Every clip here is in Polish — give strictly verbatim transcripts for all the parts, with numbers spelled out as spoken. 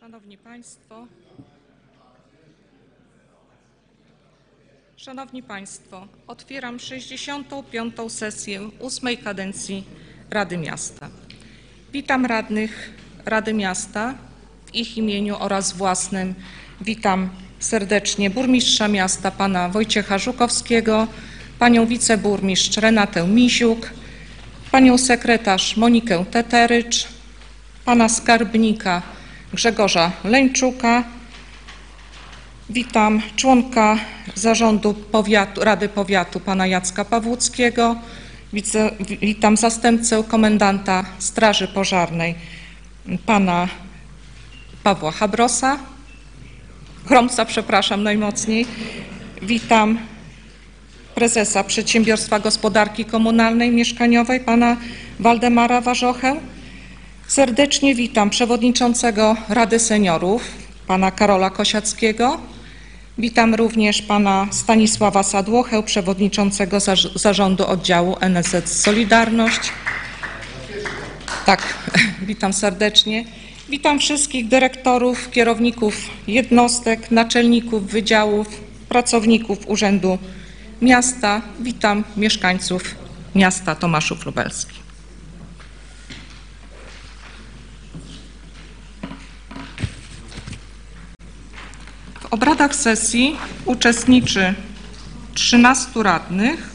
Szanowni Państwo, Szanowni Państwo, otwieram sześćdziesiątą piątą sesję ósmej kadencji Rady Miasta. Witam radnych Rady Miasta w ich imieniu oraz własnym. Witam serdecznie burmistrza miasta pana Wojciecha Żukowskiego, panią wiceburmistrz Renatę Miziuk, panią sekretarz Monikę Teterycz, pana skarbnika Grzegorza Leńczuka. Witam członka zarządu powiatu, Rady Powiatu pana Jacka Pawłuckiego. Widzę, witam zastępcę komendanta Straży Pożarnej pana Pawła Habrosa. Chromca, przepraszam najmocniej. Witam prezesa Przedsiębiorstwa Gospodarki Komunalnej Mieszkaniowej pana Waldemara Warzochę. Serdecznie witam przewodniczącego Rady Seniorów pana Karola Kosiackiego. Witam również pana Stanisława Sadłochę, przewodniczącego zarządu oddziału N S Z Solidarność. Tak, witam serdecznie. Witam wszystkich dyrektorów, kierowników jednostek, naczelników wydziałów, pracowników Urzędu Miasta. Witam mieszkańców miasta Tomaszów Lubelski. W obradach sesji uczestniczy trzynastu radnych.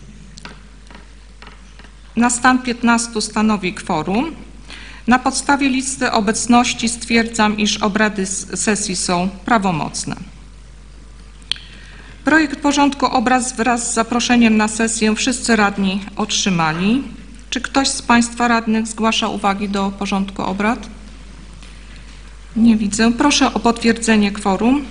Na stan piętnastu stanowi kworum. Na podstawie listy obecności stwierdzam, iż obrady sesji są prawomocne. Projekt porządku obrad wraz z zaproszeniem na sesję wszyscy radni otrzymali. Czy ktoś z Państwa radnych zgłasza uwagi do porządku obrad? Nie widzę. Proszę o potwierdzenie kworum.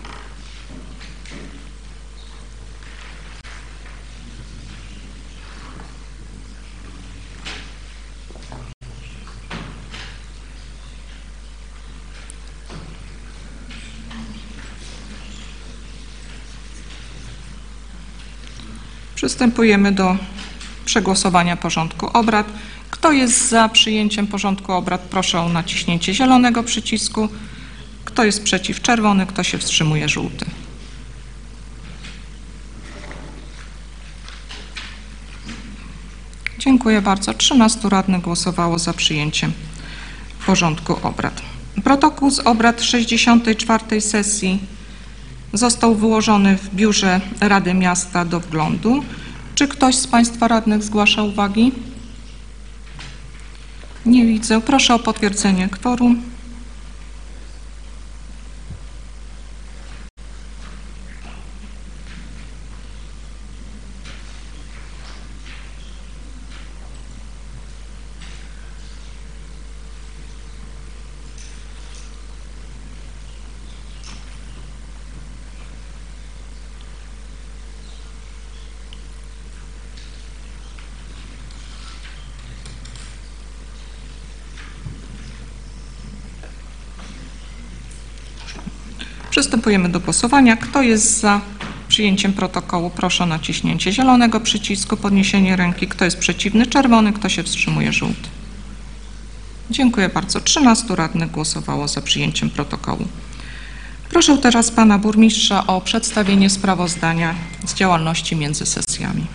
Przystępujemy do przegłosowania porządku obrad. Kto jest za przyjęciem porządku obrad, proszę o naciśnięcie zielonego przycisku. Kto jest przeciw, czerwony. Kto się wstrzymuje, żółty. Dziękuję bardzo. trzynastu radnych głosowało za przyjęciem porządku obrad. Protokół z obrad sześćdziesiątej czwartej sesji został wyłożony w biurze Rady Miasta do wglądu. Czy ktoś z Państwa radnych zgłasza uwagi? Nie widzę. Proszę o potwierdzenie kworum. Przystępujemy do głosowania. Kto jest za przyjęciem protokołu, proszę o naciśnięcie zielonego przycisku, podniesienie ręki. Kto jest przeciwny, czerwony. Kto się wstrzymuje, żółty. Dziękuję bardzo. trzynastu radnych głosowało za przyjęciem protokołu. Proszę teraz pana burmistrza o przedstawienie sprawozdania z działalności między sesjami.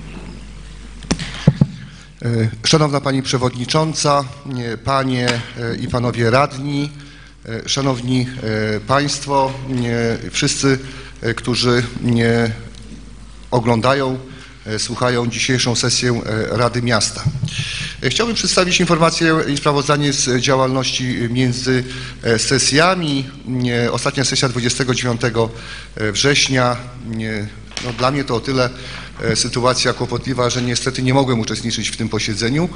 Szanowna Pani Przewodnicząca, Panie i Panowie Radni, Szanowni Państwo, wszyscy, którzy oglądają, słuchają dzisiejszą sesję Rady Miasta. Chciałbym przedstawić informację i sprawozdanie z działalności między sesjami. Ostatnia sesja dwudziestego dziewiątego września. No, dla mnie to o tyle sytuacja kłopotliwa, że niestety nie mogłem uczestniczyć w tym posiedzeniu.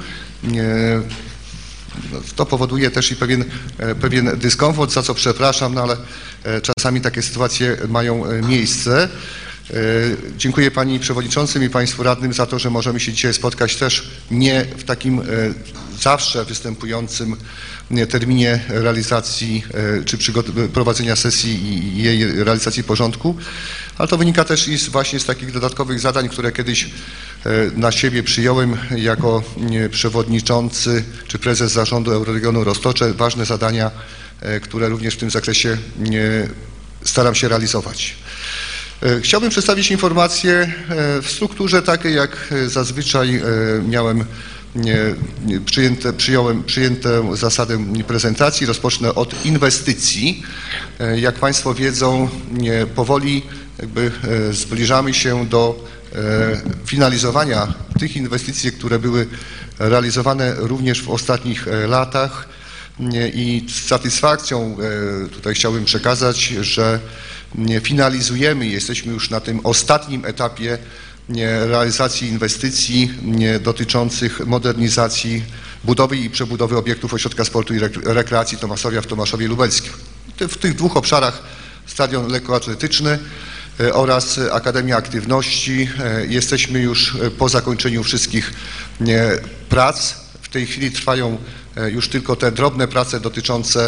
To powoduje też i pewien, pewien dyskomfort, za co przepraszam, no ale czasami takie sytuacje mają miejsce. Dziękuję Pani Przewodniczącym i Państwu Radnym za to, że możemy się dzisiaj spotkać też nie w takim zawsze występującym terminie realizacji czy prowadzenia sesji i jej realizacji porządku, ale to wynika też i z, właśnie z takich dodatkowych zadań, które kiedyś na siebie przyjąłem jako przewodniczący czy prezes zarządu Euroregionu Roztocze. Ważne zadania które również w tym zakresie staram się realizować. Chciałbym przedstawić informację w strukturze takiej, jak zazwyczaj miałem przyjęte, przyjąłem przyjętą zasadę prezentacji. Rozpocznę od inwestycji. Jak Państwo wiedzą, powoli jakby zbliżamy się do finalizowania tych inwestycji, które były realizowane również w ostatnich latach i z satysfakcją tutaj chciałbym przekazać, że finalizujemy, jesteśmy już na tym ostatnim etapie realizacji inwestycji dotyczących modernizacji, budowy i przebudowy obiektów Ośrodka Sportu i Rekreacji Tomaszowa w Tomaszowie Lubelskim. W tych dwóch obszarach stadion lekkoatletyczny oraz Akademia Aktywności. Jesteśmy już po zakończeniu wszystkich prac. W tej chwili trwają już tylko te drobne prace dotyczące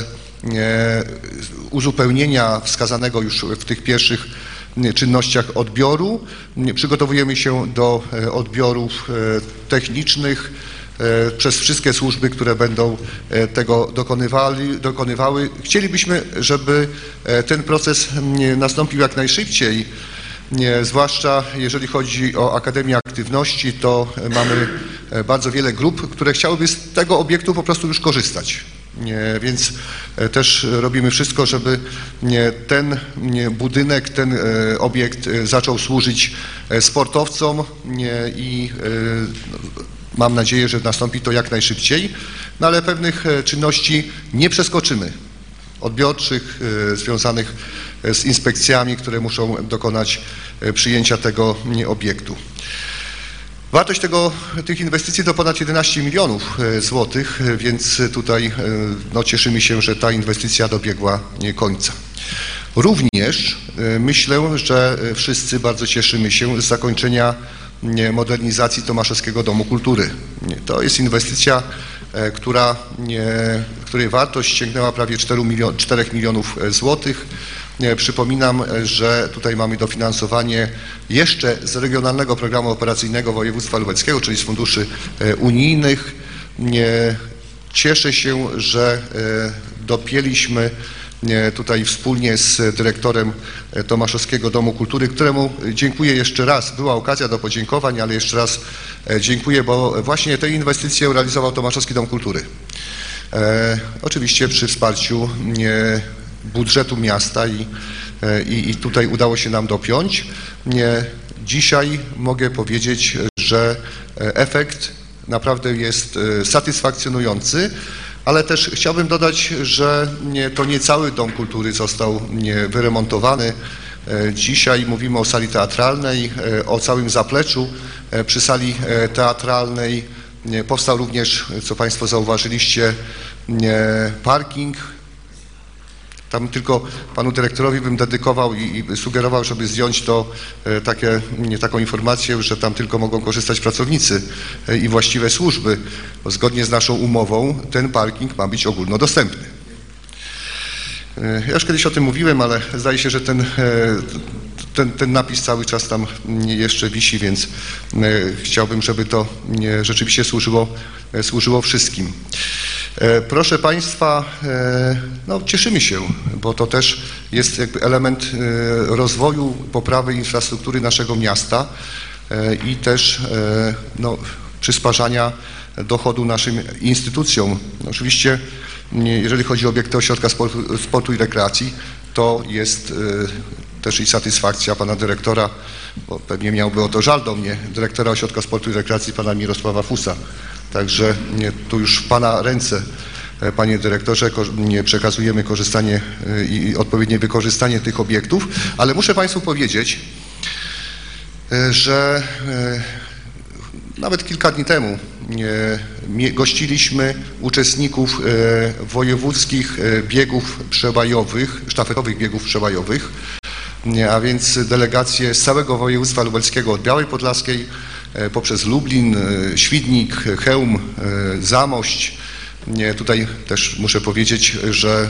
uzupełnienia wskazanego już w tych pierwszych czynnościach odbioru. Przygotowujemy się do odbiorów technicznych przez wszystkie służby, które będą tego dokonywali, dokonywały. Chcielibyśmy, żeby ten proces nastąpił jak najszybciej, zwłaszcza jeżeli chodzi o Akademię Aktywności, to mamy bardzo wiele grup, które chciałyby z tego obiektu po prostu już korzystać. Więc też robimy wszystko, żeby ten budynek, ten obiekt zaczął służyć sportowcom i mam nadzieję, że nastąpi to jak najszybciej, no ale pewnych czynności nie przeskoczymy, odbiorczych, związanych z inspekcjami, które muszą dokonać przyjęcia tego obiektu. Wartość tego, tych inwestycji to ponad jedenaście milionów złotych, więc tutaj no, cieszymy się, że ta inwestycja dobiegła końca. Również myślę, że wszyscy bardzo cieszymy się z zakończenia modernizacji Tomaszowskiego Domu Kultury. To jest inwestycja, która, której wartość sięgnęła prawie czterech milionów złotych. Przypominam, że tutaj mamy dofinansowanie jeszcze z Regionalnego Programu Operacyjnego Województwa Lubelskiego, czyli z funduszy unijnych. Cieszę się, że dopięliśmy tutaj wspólnie z dyrektorem Tomaszowskiego Domu Kultury, któremu dziękuję jeszcze raz. Była okazja do podziękowań, ale jeszcze raz dziękuję, bo właśnie tę inwestycję realizował Tomaszowski Dom Kultury. E, oczywiście przy wsparciu e, budżetu miasta i, i, i tutaj udało się nam dopiąć. E, dzisiaj mogę powiedzieć, że efekt naprawdę jest satysfakcjonujący. Ale też chciałbym dodać, że nie, to nie cały Dom Kultury został nie, wyremontowany. Dzisiaj mówimy o sali teatralnej, o całym zapleczu. Przy sali teatralnej powstał również, co Państwo zauważyliście, parking. Tam tylko panu dyrektorowi bym dedykował i, i sugerował, żeby zdjąć to e, takie, nie, taką informację, że tam tylko mogą korzystać pracownicy e, i właściwe służby. Bo zgodnie z naszą umową ten parking ma być ogólnodostępny. E, ja już kiedyś o tym mówiłem, ale zdaje się, że ten, e, ten, ten napis cały czas tam jeszcze wisi, więc e, chciałbym, żeby to e, rzeczywiście służyło, e, służyło wszystkim. Proszę Państwa, no cieszymy się, bo to też jest jakby element rozwoju, poprawy infrastruktury naszego miasta i też no, przysparzania dochodu naszym instytucjom. Oczywiście, jeżeli chodzi o obiekty Ośrodka Sportu, Sportu i Rekreacji, to jest też i satysfakcja pana dyrektora, bo pewnie miałby o to żal do mnie, dyrektora Ośrodka Sportu i Rekreacji, pana Mirosława Fusa. Także tu już w pana ręce, panie dyrektorze, przekazujemy korzystanie i odpowiednie wykorzystanie tych obiektów, ale muszę Państwu powiedzieć, że nawet kilka dni temu gościliśmy uczestników wojewódzkich biegów przełajowych, sztafetowych biegów przełajowych, a więc delegacje z całego województwa lubelskiego od Białej Podlaskiej poprzez Lublin, Świdnik, Chełm, Zamość. Tutaj też muszę powiedzieć, że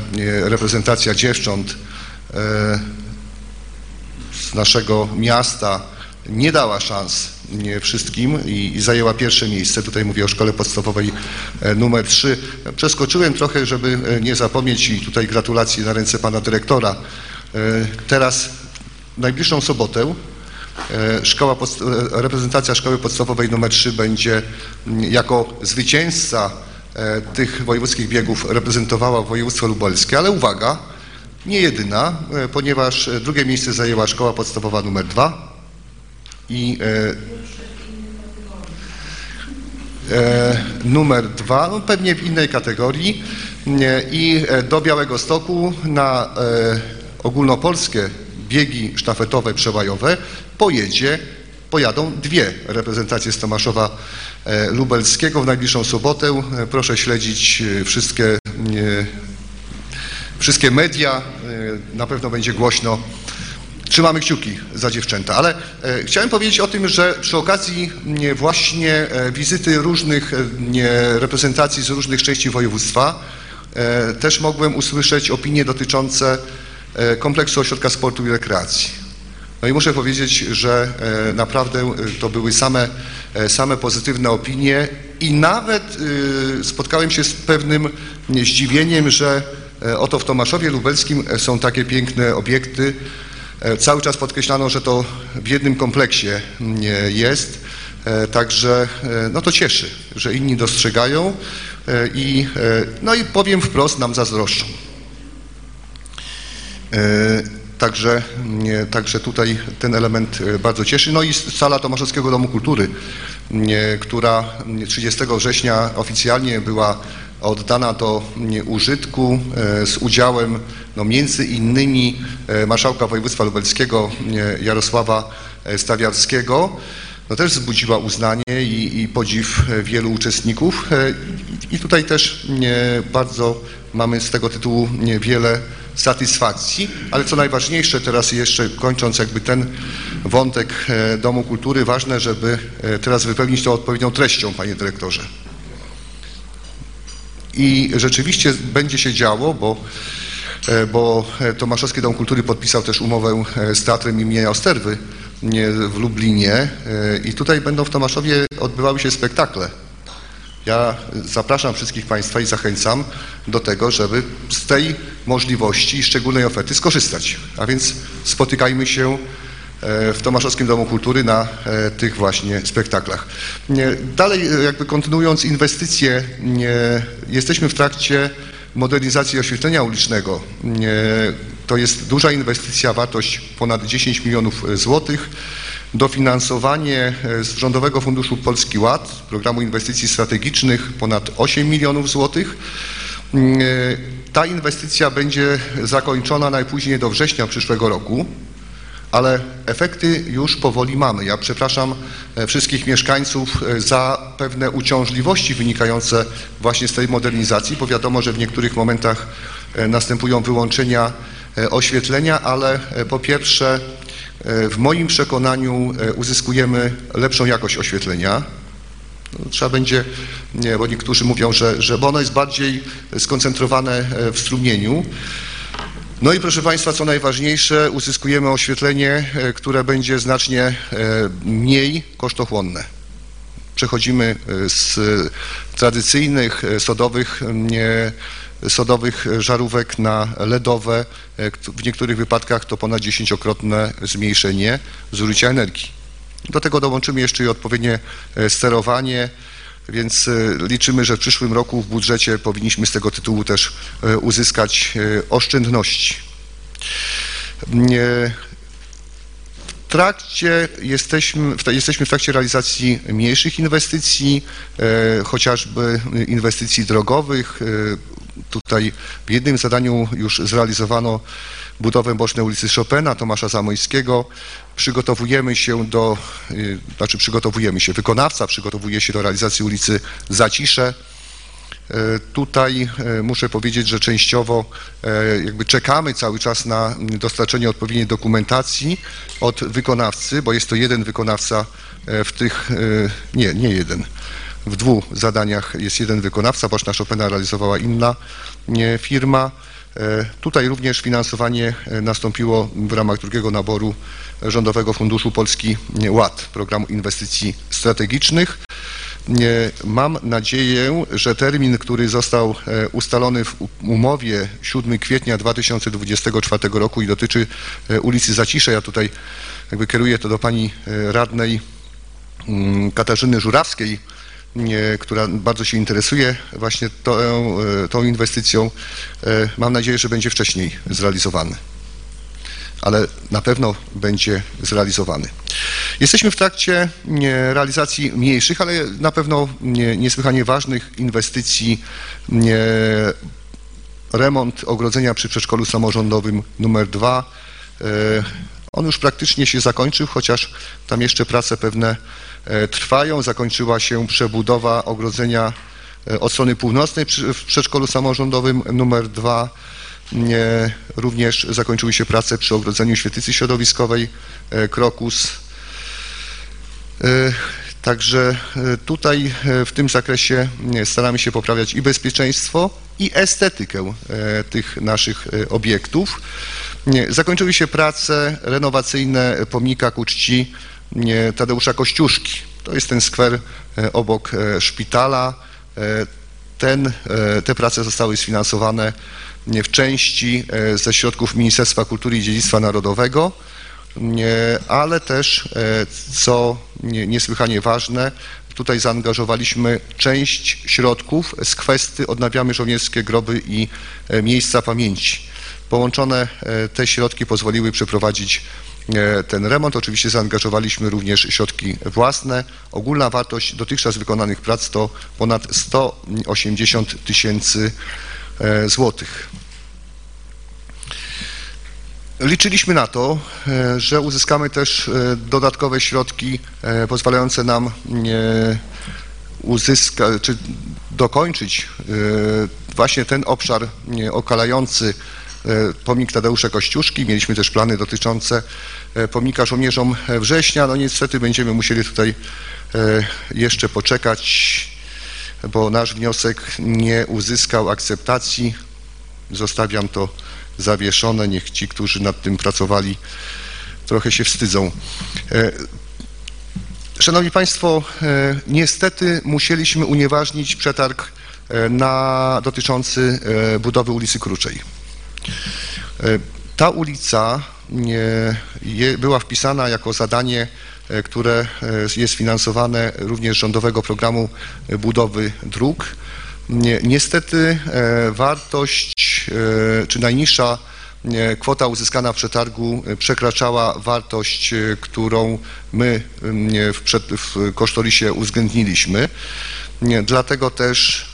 reprezentacja dziewcząt z naszego miasta nie dała szans nie wszystkim i, i zajęła pierwsze miejsce. Tutaj mówię o szkole podstawowej e, numer trzy. Przeskoczyłem trochę, żeby e, nie zapomnieć i tutaj gratulacje na ręce pana dyrektora. E, teraz w najbliższą sobotę e, szkoła podst- e, reprezentacja szkoły podstawowej numer trzy będzie m, jako zwycięzca e, tych wojewódzkich biegów reprezentowała województwo lubelskie, ale uwaga, nie jedyna, e, ponieważ e, drugie miejsce zajęła szkoła podstawowa numer dwa. I e, e, numer dwa, no pewnie w innej kategorii nie, i e, do Białegostoku na e, ogólnopolskie biegi sztafetowe przełajowe pojedzie, pojadą dwie reprezentacje z Tomaszowa e, Lubelskiego w najbliższą sobotę. E, proszę śledzić e, wszystkie, e, wszystkie media, e, na pewno będzie głośno. Trzymamy kciuki za dziewczęta, ale e, chciałem powiedzieć o tym, że przy okazji nie, właśnie e, wizyty różnych e, nie, reprezentacji z różnych części województwa e, też mogłem usłyszeć opinie dotyczące e, kompleksu ośrodka sportu i rekreacji. No i muszę powiedzieć, że e, naprawdę e, to były same, e, same pozytywne opinie i nawet e, spotkałem się z pewnym nie, zdziwieniem, że e, oto w Tomaszowie Lubelskim są takie piękne obiekty. Cały czas podkreślano, że to w jednym kompleksie jest, także no to cieszy, że inni dostrzegają i, no i powiem wprost, nam zazdroszczą. Także, także tutaj ten element bardzo cieszy. No i sala Tomaszowskiego Domu Kultury, która trzydziestego września oficjalnie była oddana do użytku z udziałem no, między innymi marszałka województwa lubelskiego Jarosława Stawiarskiego. No, też wzbudziła uznanie i, i podziw wielu uczestników i tutaj też bardzo mamy z tego tytułu wiele satysfakcji, ale co najważniejsze, teraz jeszcze kończąc jakby ten wątek Domu Kultury, ważne, żeby teraz wypełnić to odpowiednią treścią, panie dyrektorze. I rzeczywiście będzie się działo, bo, bo Tomaszowski Dom Kultury podpisał też umowę z Teatrem imienia Osterwy w Lublinie i tutaj będą w Tomaszowie odbywały się spektakle. Ja zapraszam wszystkich państwa i zachęcam do tego, żeby z tej możliwości i szczególnej oferty skorzystać. A więc spotykajmy się w Tomaszowskim Domu Kultury na tych właśnie spektaklach. Dalej jakby kontynuując inwestycje, jesteśmy w trakcie modernizacji oświetlenia ulicznego. To jest duża inwestycja, wartość ponad dziesięć milionów złotych. Dofinansowanie z Rządowego Funduszu Polski Ład, Programu Inwestycji Strategicznych ponad osiem milionów złotych. Ta inwestycja będzie zakończona najpóźniej do września przyszłego roku, ale efekty już powoli mamy. Ja przepraszam wszystkich mieszkańców za pewne uciążliwości wynikające właśnie z tej modernizacji, bo wiadomo, że w niektórych momentach następują wyłączenia oświetlenia, ale po pierwsze w moim przekonaniu uzyskujemy lepszą jakość oświetlenia. No, trzeba będzie, nie, bo niektórzy mówią, że, że bo ono jest bardziej skoncentrowane w strumieniu. No i proszę państwa, co najważniejsze, uzyskujemy oświetlenie, które będzie znacznie mniej kosztochłonne. Przechodzimy z tradycyjnych sodowych, sodowych żarówek na ledowe. W niektórych wypadkach to ponad dziesięciokrotne zmniejszenie zużycia energii. Do tego dołączymy jeszcze i odpowiednie sterowanie, więc liczymy, że w przyszłym roku w budżecie powinniśmy z tego tytułu też uzyskać oszczędności. W trakcie jesteśmy, jesteśmy w trakcie realizacji mniejszych inwestycji, chociażby inwestycji drogowych. Tutaj w jednym zadaniu już zrealizowano budowę bocznej ulicy Chopina, Tomasza Zamojskiego. Przygotowujemy się do, znaczy przygotowujemy się, wykonawca przygotowuje się do realizacji ulicy Zacisze. Tutaj muszę powiedzieć, że częściowo jakby czekamy cały czas na dostarczenie odpowiedniej dokumentacji od wykonawcy, bo jest to jeden wykonawca w tych, nie, nie jeden. W dwóch zadaniach jest jeden wykonawca, boczna Chopina realizowała inna firma. Tutaj również finansowanie nastąpiło w ramach drugiego naboru Rządowego Funduszu Polski Ład, Programu Inwestycji Strategicznych. Mam nadzieję, że termin, który został ustalony w umowie siódmego kwietnia dwa tysiące dwudziestego czwartego roku i dotyczy ulicy Zacisze, ja tutaj jakby kieruję to do pani radnej Katarzyny Żurawskiej, która bardzo się interesuje właśnie tą, tą inwestycją. Mam nadzieję, że będzie wcześniej zrealizowany, ale na pewno będzie zrealizowany. Jesteśmy w trakcie realizacji mniejszych, ale na pewno niesłychanie ważnych inwestycji. Remont ogrodzenia przy przedszkolu samorządowym numer dwa. On już praktycznie się zakończył, chociaż tam jeszcze prace pewne trwają. Zakończyła się przebudowa ogrodzenia od strony północnej w przedszkolu samorządowym numer dwa. Również zakończyły się prace przy ogrodzeniu świetlicy środowiskowej Krokus. Także tutaj w tym zakresie staramy się poprawiać i bezpieczeństwo, i estetykę tych naszych obiektów. Zakończyły się prace renowacyjne pomnika ku czci Tadeusza Kościuszki. To jest ten skwer obok szpitala. Ten, te prace zostały sfinansowane w części ze środków Ministerstwa Kultury i Dziedzictwa Narodowego, ale też, co niesłychanie ważne, tutaj zaangażowaliśmy część środków z kwestii Odnawiamy Żołnierskie Groby i Miejsca Pamięci. Połączone te środki pozwoliły przeprowadzić ten remont. Oczywiście zaangażowaliśmy również środki własne. Ogólna wartość dotychczas wykonanych prac to ponad sto osiemdziesiąt tysięcy złotych. Liczyliśmy na to, że uzyskamy też dodatkowe środki pozwalające nam uzyskać, czy dokończyć właśnie ten obszar okalający pomnik Tadeusza Kościuszki. Mieliśmy też plany dotyczące pomnika żołnierzom września. No niestety będziemy musieli tutaj jeszcze poczekać, bo nasz wniosek nie uzyskał akceptacji. Zostawiam to zawieszone. Niech ci, którzy nad tym pracowali, trochę się wstydzą. Szanowni Państwo, niestety musieliśmy unieważnić przetarg na, dotyczący budowy ulicy Kruczej. Ta ulica je, była wpisana jako zadanie, które jest finansowane również z Rządowego Programu Budowy Dróg. Niestety wartość, czy najniższa kwota uzyskana w przetargu przekraczała wartość, którą my w, przed, w kosztorysie uwzględniliśmy. Dlatego też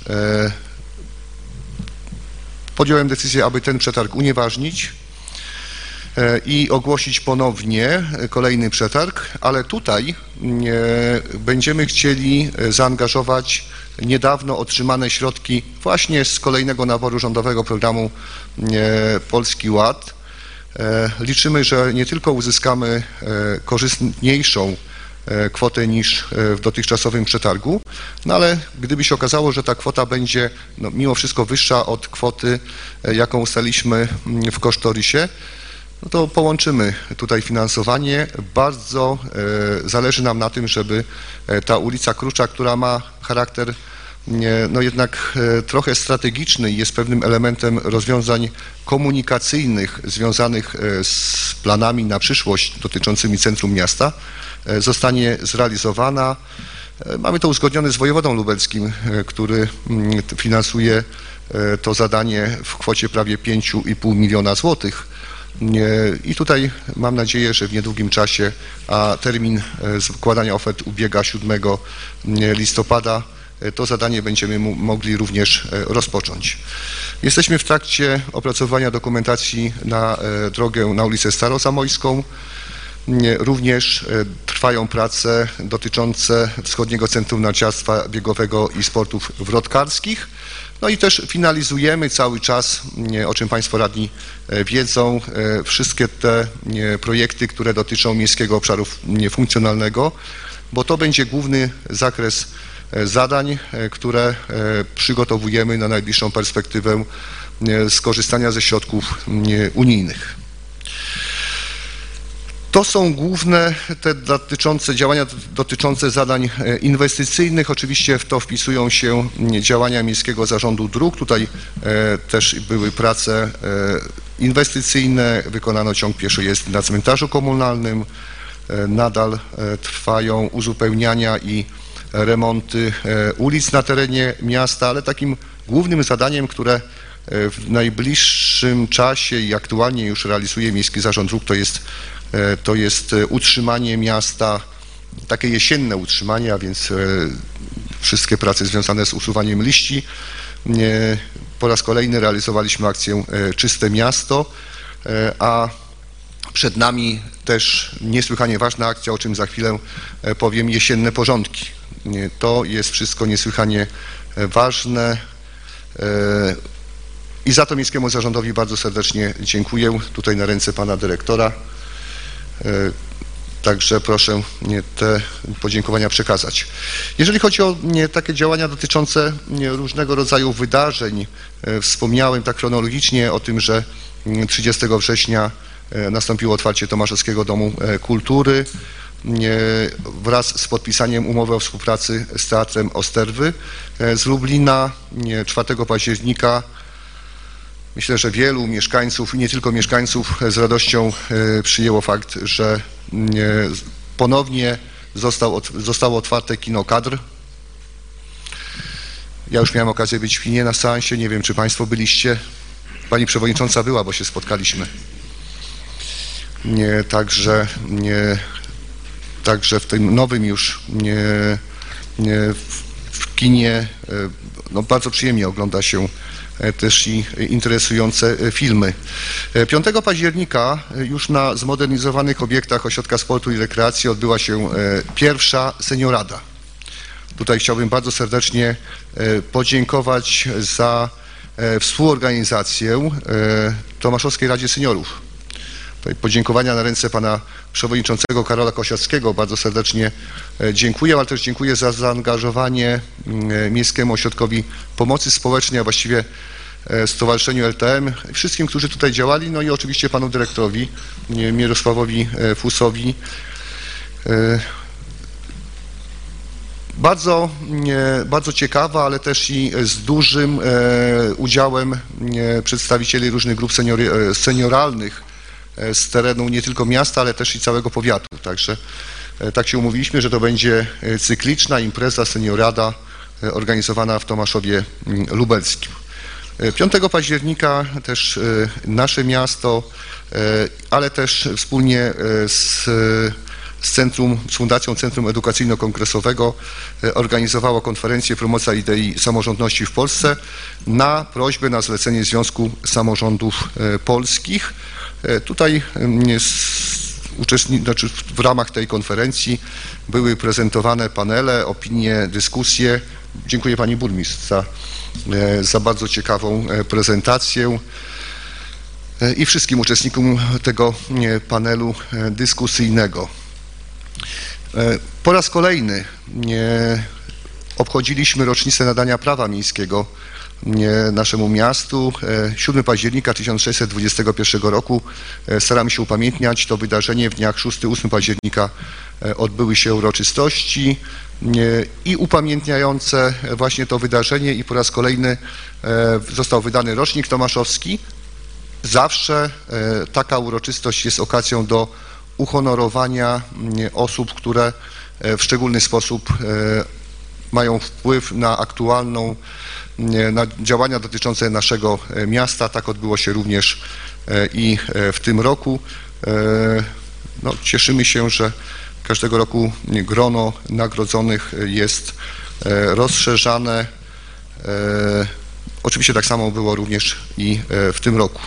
podjąłem decyzję, aby ten przetarg unieważnić i ogłosić ponownie kolejny przetarg, ale tutaj będziemy chcieli zaangażować niedawno otrzymane środki właśnie z kolejnego naboru Rządowego Programu Polski Ład. Liczymy, że nie tylko uzyskamy korzystniejszą kwotę niż w dotychczasowym przetargu, no ale gdyby się okazało, że ta kwota będzie no, mimo wszystko wyższa od kwoty, jaką ustaliliśmy w kosztorysie, no to połączymy tutaj finansowanie. Bardzo e, zależy nam na tym, żeby ta ulica Krucza, która ma charakter no jednak e, trochę strategiczny i jest pewnym elementem rozwiązań komunikacyjnych związanych e, z planami na przyszłość dotyczącymi centrum miasta, e, zostanie zrealizowana. E, mamy to uzgodnione z wojewodą lubelskim, e, który m, finansuje e, to zadanie w kwocie prawie pięć i pół miliona złotych. I tutaj mam nadzieję, że w niedługim czasie, a termin składania ofert ubiega siódmego listopada, to zadanie będziemy mogli również rozpocząć. Jesteśmy w trakcie opracowania dokumentacji na drogę na ulicę Starozamojską. Również trwają prace dotyczące Wschodniego Centrum Narciarstwa Biegowego i Sportów Wrotkarskich. No i też finalizujemy cały czas, o czym Państwo radni wiedzą, wszystkie te projekty, które dotyczą miejskiego obszaru funkcjonalnego, bo to będzie główny zakres zadań, które przygotowujemy na najbliższą perspektywę skorzystania ze środków unijnych. To są główne te dotyczące, działania dotyczące zadań inwestycyjnych. Oczywiście w to wpisują się działania Miejskiego Zarządu Dróg. Tutaj też były prace inwestycyjne, wykonano ciąg pieszojezdny na cmentarzu komunalnym. Nadal trwają uzupełniania i remonty ulic na terenie miasta, ale takim głównym zadaniem, które w najbliższym czasie i aktualnie już realizuje Miejski Zarząd Dróg, to jest, to jest utrzymanie miasta, takie jesienne utrzymanie, a więc wszystkie prace związane z usuwaniem liści. Po raz kolejny realizowaliśmy akcję Czyste Miasto, a przed nami też niesłychanie ważna akcja, o czym za chwilę powiem, jesienne porządki. To jest wszystko niesłychanie ważne i za to Miejskiemu Zarządowi bardzo serdecznie dziękuję, tutaj na ręce pana dyrektora. Także proszę te podziękowania przekazać. Jeżeli chodzi o takie działania dotyczące różnego rodzaju wydarzeń, wspomniałem tak chronologicznie o tym, że trzydziestego września nastąpiło otwarcie Tomaszowskiego Domu Kultury wraz z podpisaniem umowy o współpracy z Teatrem Osterwy z Lublina. czwartego października myślę, że wielu mieszkańców i nie tylko mieszkańców z radością przyjęło fakt, że ponownie został, zostało otwarte kino Kadr. Ja już miałem okazję być w kinie na seansie, nie wiem, czy państwo byliście. Pani przewodnicząca była, bo się spotkaliśmy. Nie, także, nie, także w tym nowym już nie, nie, w kinie no, bardzo przyjemnie ogląda się też i interesujące filmy. piątego października już na zmodernizowanych obiektach Ośrodka Sportu i Rekreacji odbyła się pierwsza seniorada. Tutaj chciałbym bardzo serdecznie podziękować za współorganizację Tomaszowskiej Radzie Seniorów. Tutaj podziękowania na ręce pana przewodniczącego Karola Kosiarskiego. Bardzo serdecznie dziękuję, ale też dziękuję za zaangażowanie Miejskiemu Ośrodkowi Pomocy Społecznej, a właściwie Stowarzyszeniu L T M, wszystkim, którzy tutaj działali, no i oczywiście panu dyrektorowi Mirosławowi Fusowi. Bardzo, bardzo ciekawa, ale też i z dużym udziałem przedstawicieli różnych grup seniori, senioralnych z terenu nie tylko miasta, ale też i całego powiatu. Także tak się umówiliśmy, że to będzie cykliczna impreza seniorada organizowana w Tomaszowie Lubelskim. piątego października też nasze miasto, ale też wspólnie z, z Centrum, z Fundacją Centrum Edukacyjno-Kongresowego organizowało konferencję Promocja idei samorządności w Polsce na prośbę, na zlecenie Związku Samorządów Polskich. Tutaj uczestni- znaczy w ramach tej konferencji były prezentowane panele, opinie, dyskusje. Dziękuję pani burmistrz za, za bardzo ciekawą prezentację i wszystkim uczestnikom tego panelu dyskusyjnego. Po raz kolejny obchodziliśmy rocznicę nadania prawa miejskiego naszemu miastu. siódmego października tysiąc sześćset dwudziestego pierwszego roku staramy się upamiętniać to wydarzenie. W dniach szóstego ósmego października odbyły się uroczystości i upamiętniające właśnie to wydarzenie i po raz kolejny został wydany rocznik tomaszowski. Zawsze taka uroczystość jest okazją do uhonorowania osób, które w szczególny sposób mają wpływ na aktualną, na działania dotyczące naszego miasta. Tak odbyło się również i w tym roku. No, cieszymy się, że każdego roku grono nagrodzonych jest rozszerzane. Oczywiście tak samo było również i w tym roku.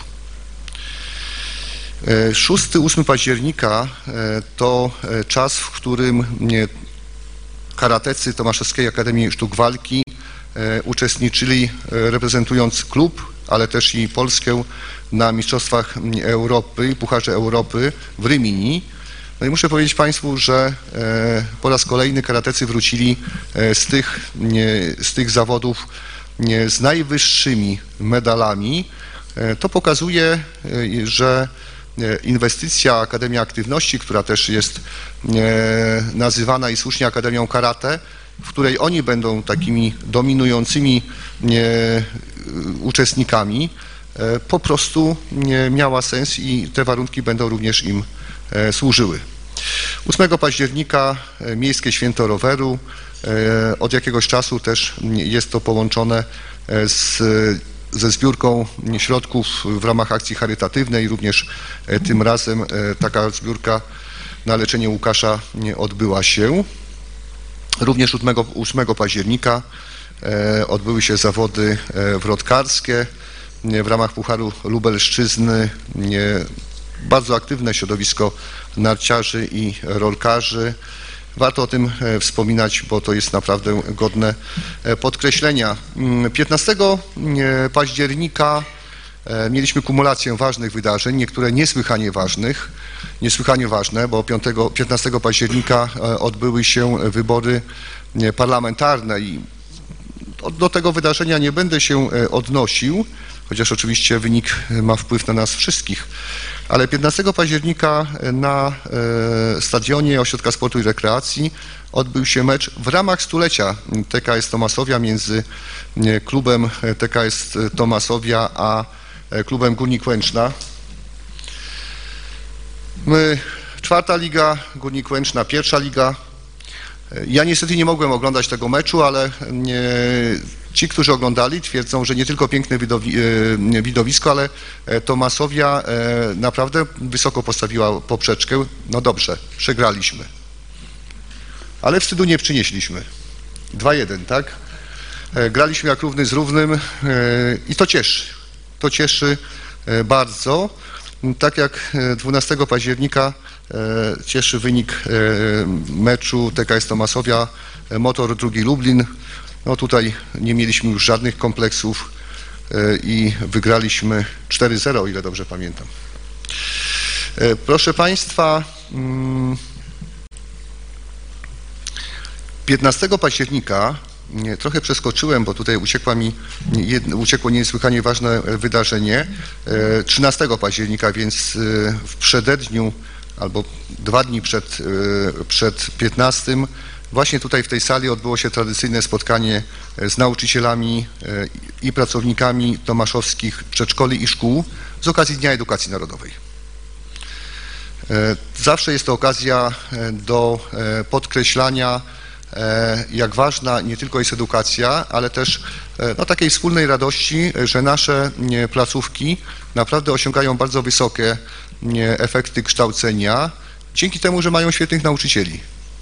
szóstego ósmego października to czas, w którym karatecy Tomaszowskiej Akademii Sztuk Walki uczestniczyli, reprezentując klub, ale też i Polskę na Mistrzostwach Europy i Pucharze Europy w Rymini. No i muszę powiedzieć państwu, że po raz kolejny karatecy wrócili z tych, z tych zawodów nie, z najwyższymi medalami, to pokazuje, że inwestycja Akademia Aktywności, która też jest nazywana i słusznie Akademią Karate, w której oni będą takimi dominującymi uczestnikami, po prostu miała sens i te warunki będą również im służyły. ósmego października Miejskie Święto Roweru. Od jakiegoś czasu też jest to połączone z, ze zbiórką środków w ramach akcji charytatywnej. Również tym razem taka zbiórka na leczenie Łukasza odbyła się. Również ósmego października odbyły się zawody wrotkarskie w ramach Pucharu Lubelszczyzny. Bardzo aktywne środowisko narciarzy i rolkarzy. Warto o tym wspominać, bo to jest naprawdę godne podkreślenia. piętnastego października mieliśmy kumulację ważnych wydarzeń, niektóre niesłychanie ważnych, niesłychanie ważne, bo piętnastego października odbyły się wybory parlamentarne i do tego wydarzenia nie będę się odnosił, chociaż oczywiście wynik ma wpływ na nas wszystkich. Ale piętnastego października na stadionie Ośrodka Sportu i Rekreacji odbył się mecz w ramach stulecia T K S Tomasowia między klubem T K S Tomasowia a klubem Górnik Łęczna. My, czwarta liga, Górnik Łęczna, pierwsza liga. Ja niestety nie mogłem oglądać tego meczu, ale nie, ci, którzy oglądali, twierdzą, że nie tylko piękne widowi, widowisko, ale Tomasowia naprawdę wysoko postawiła poprzeczkę. No dobrze, przegraliśmy. Ale wstydu nie przynieśliśmy. dwa jeden, tak? Graliśmy jak równy z równym i to cieszy. To cieszy bardzo. Tak jak dwunastego października cieszy wynik meczu T K S Tomasowia Motor drugi Lublin. No tutaj nie mieliśmy już żadnych kompleksów i wygraliśmy cztery zero, o ile dobrze pamiętam. Proszę Państwa, piętnastego października trochę przeskoczyłem, bo tutaj uciekła mi, uciekło niesłychanie ważne wydarzenie. trzynastego października, więc w przededniu albo dwa dni przed, przed piętnastym właśnie tutaj w tej sali odbyło się tradycyjne spotkanie z nauczycielami i pracownikami tomaszowskich przedszkoli i szkół z okazji Dnia Edukacji Narodowej. Zawsze jest to okazja do podkreślania, jak ważna nie tylko jest edukacja, ale też no, takiej wspólnej radości, że nasze placówki naprawdę osiągają bardzo wysokie efekty kształcenia dzięki temu, że mają świetnych nauczycieli.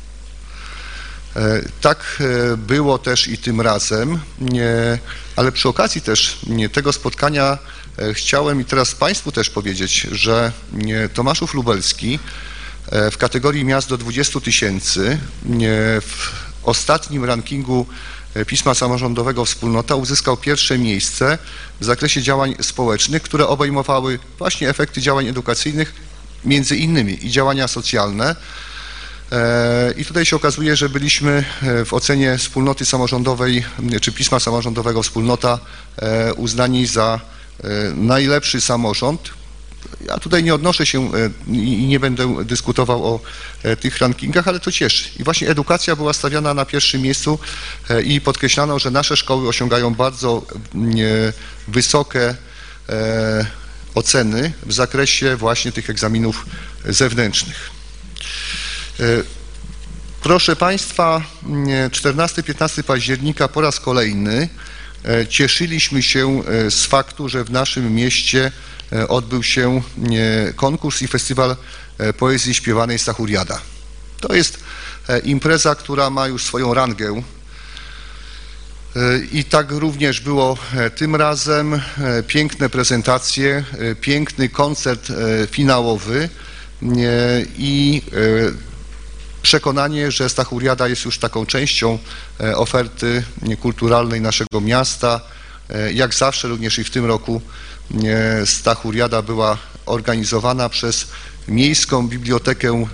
Tak było też i tym razem, ale przy okazji też tego spotkania chciałem i teraz Państwu też powiedzieć, że Tomaszów Lubelski w kategorii miast do dwudziestu tysięcy w ostatnim rankingu Pisma Samorządowego Wspólnota uzyskał pierwsze miejsce w zakresie działań społecznych, które obejmowały właśnie efekty działań edukacyjnych, między innymi i działania socjalne. I tutaj się okazuje, że byliśmy w ocenie wspólnoty samorządowej, czy Pisma Samorządowego Wspólnota uznani za najlepszy samorząd. Ja tutaj nie odnoszę się i nie będę dyskutował o tych rankingach, ale to cieszy. I właśnie edukacja była stawiana na pierwszym miejscu i podkreślano, że nasze szkoły osiągają bardzo wysokie oceny w zakresie właśnie tych egzaminów zewnętrznych. Proszę Państwa, czternastego piętnastego października po raz kolejny cieszyliśmy się z faktu, że w naszym mieście odbył się konkurs i festiwal poezji śpiewanej Stachuriada. To jest impreza, która ma już swoją rangę i tak również było tym razem. Piękne prezentacje, piękny koncert finałowy i przekonanie, że Stachuriada jest już taką częścią oferty kulturalnej naszego miasta. Jak zawsze, również i w tym roku Stachuriada była organizowana przez Miejską Bibliotekę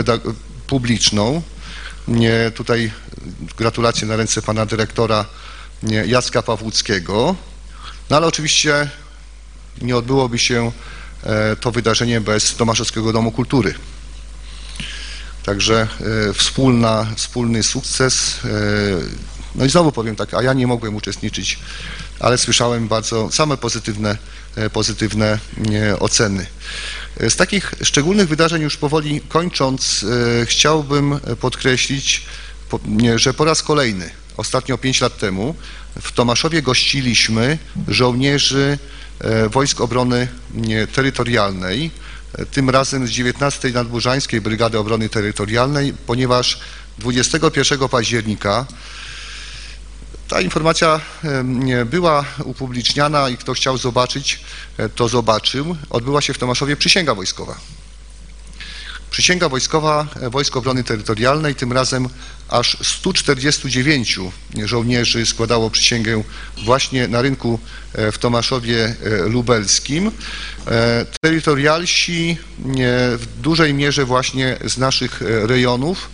Publiczną. Tutaj gratulacje na ręce pana dyrektora nie, Jacka Pawłuckiego. No ale oczywiście nie odbyłoby się e, to wydarzenie bez Tomaszowskiego Domu Kultury. Także e, wspólna, wspólny sukces. E, no i znowu powiem tak, a ja nie mogłem uczestniczyć, ale słyszałem bardzo same pozytywne, e, pozytywne e, oceny. Z takich szczególnych wydarzeń, już powoli kończąc, e, chciałbym podkreślić, po, nie, że po raz kolejny, ostatnio pięć lat temu, w Tomaszowie gościliśmy żołnierzy e, Wojsk Obrony nie, Terytorialnej, tym razem z dziewiętnastej Nadburzańskiej Brygady Obrony Terytorialnej, ponieważ dwudziestego pierwszego października ta informacja była upubliczniana i kto chciał zobaczyć, to zobaczył. Odbyła się w Tomaszowie przysięga wojskowa. Przysięga wojskowa Wojsk Obrony Terytorialnej, tym razem aż stu czterdziestu dziewięciu żołnierzy składało przysięgę właśnie na rynku w Tomaszowie Lubelskim. Terytorialsi w dużej mierze właśnie z naszych rejonów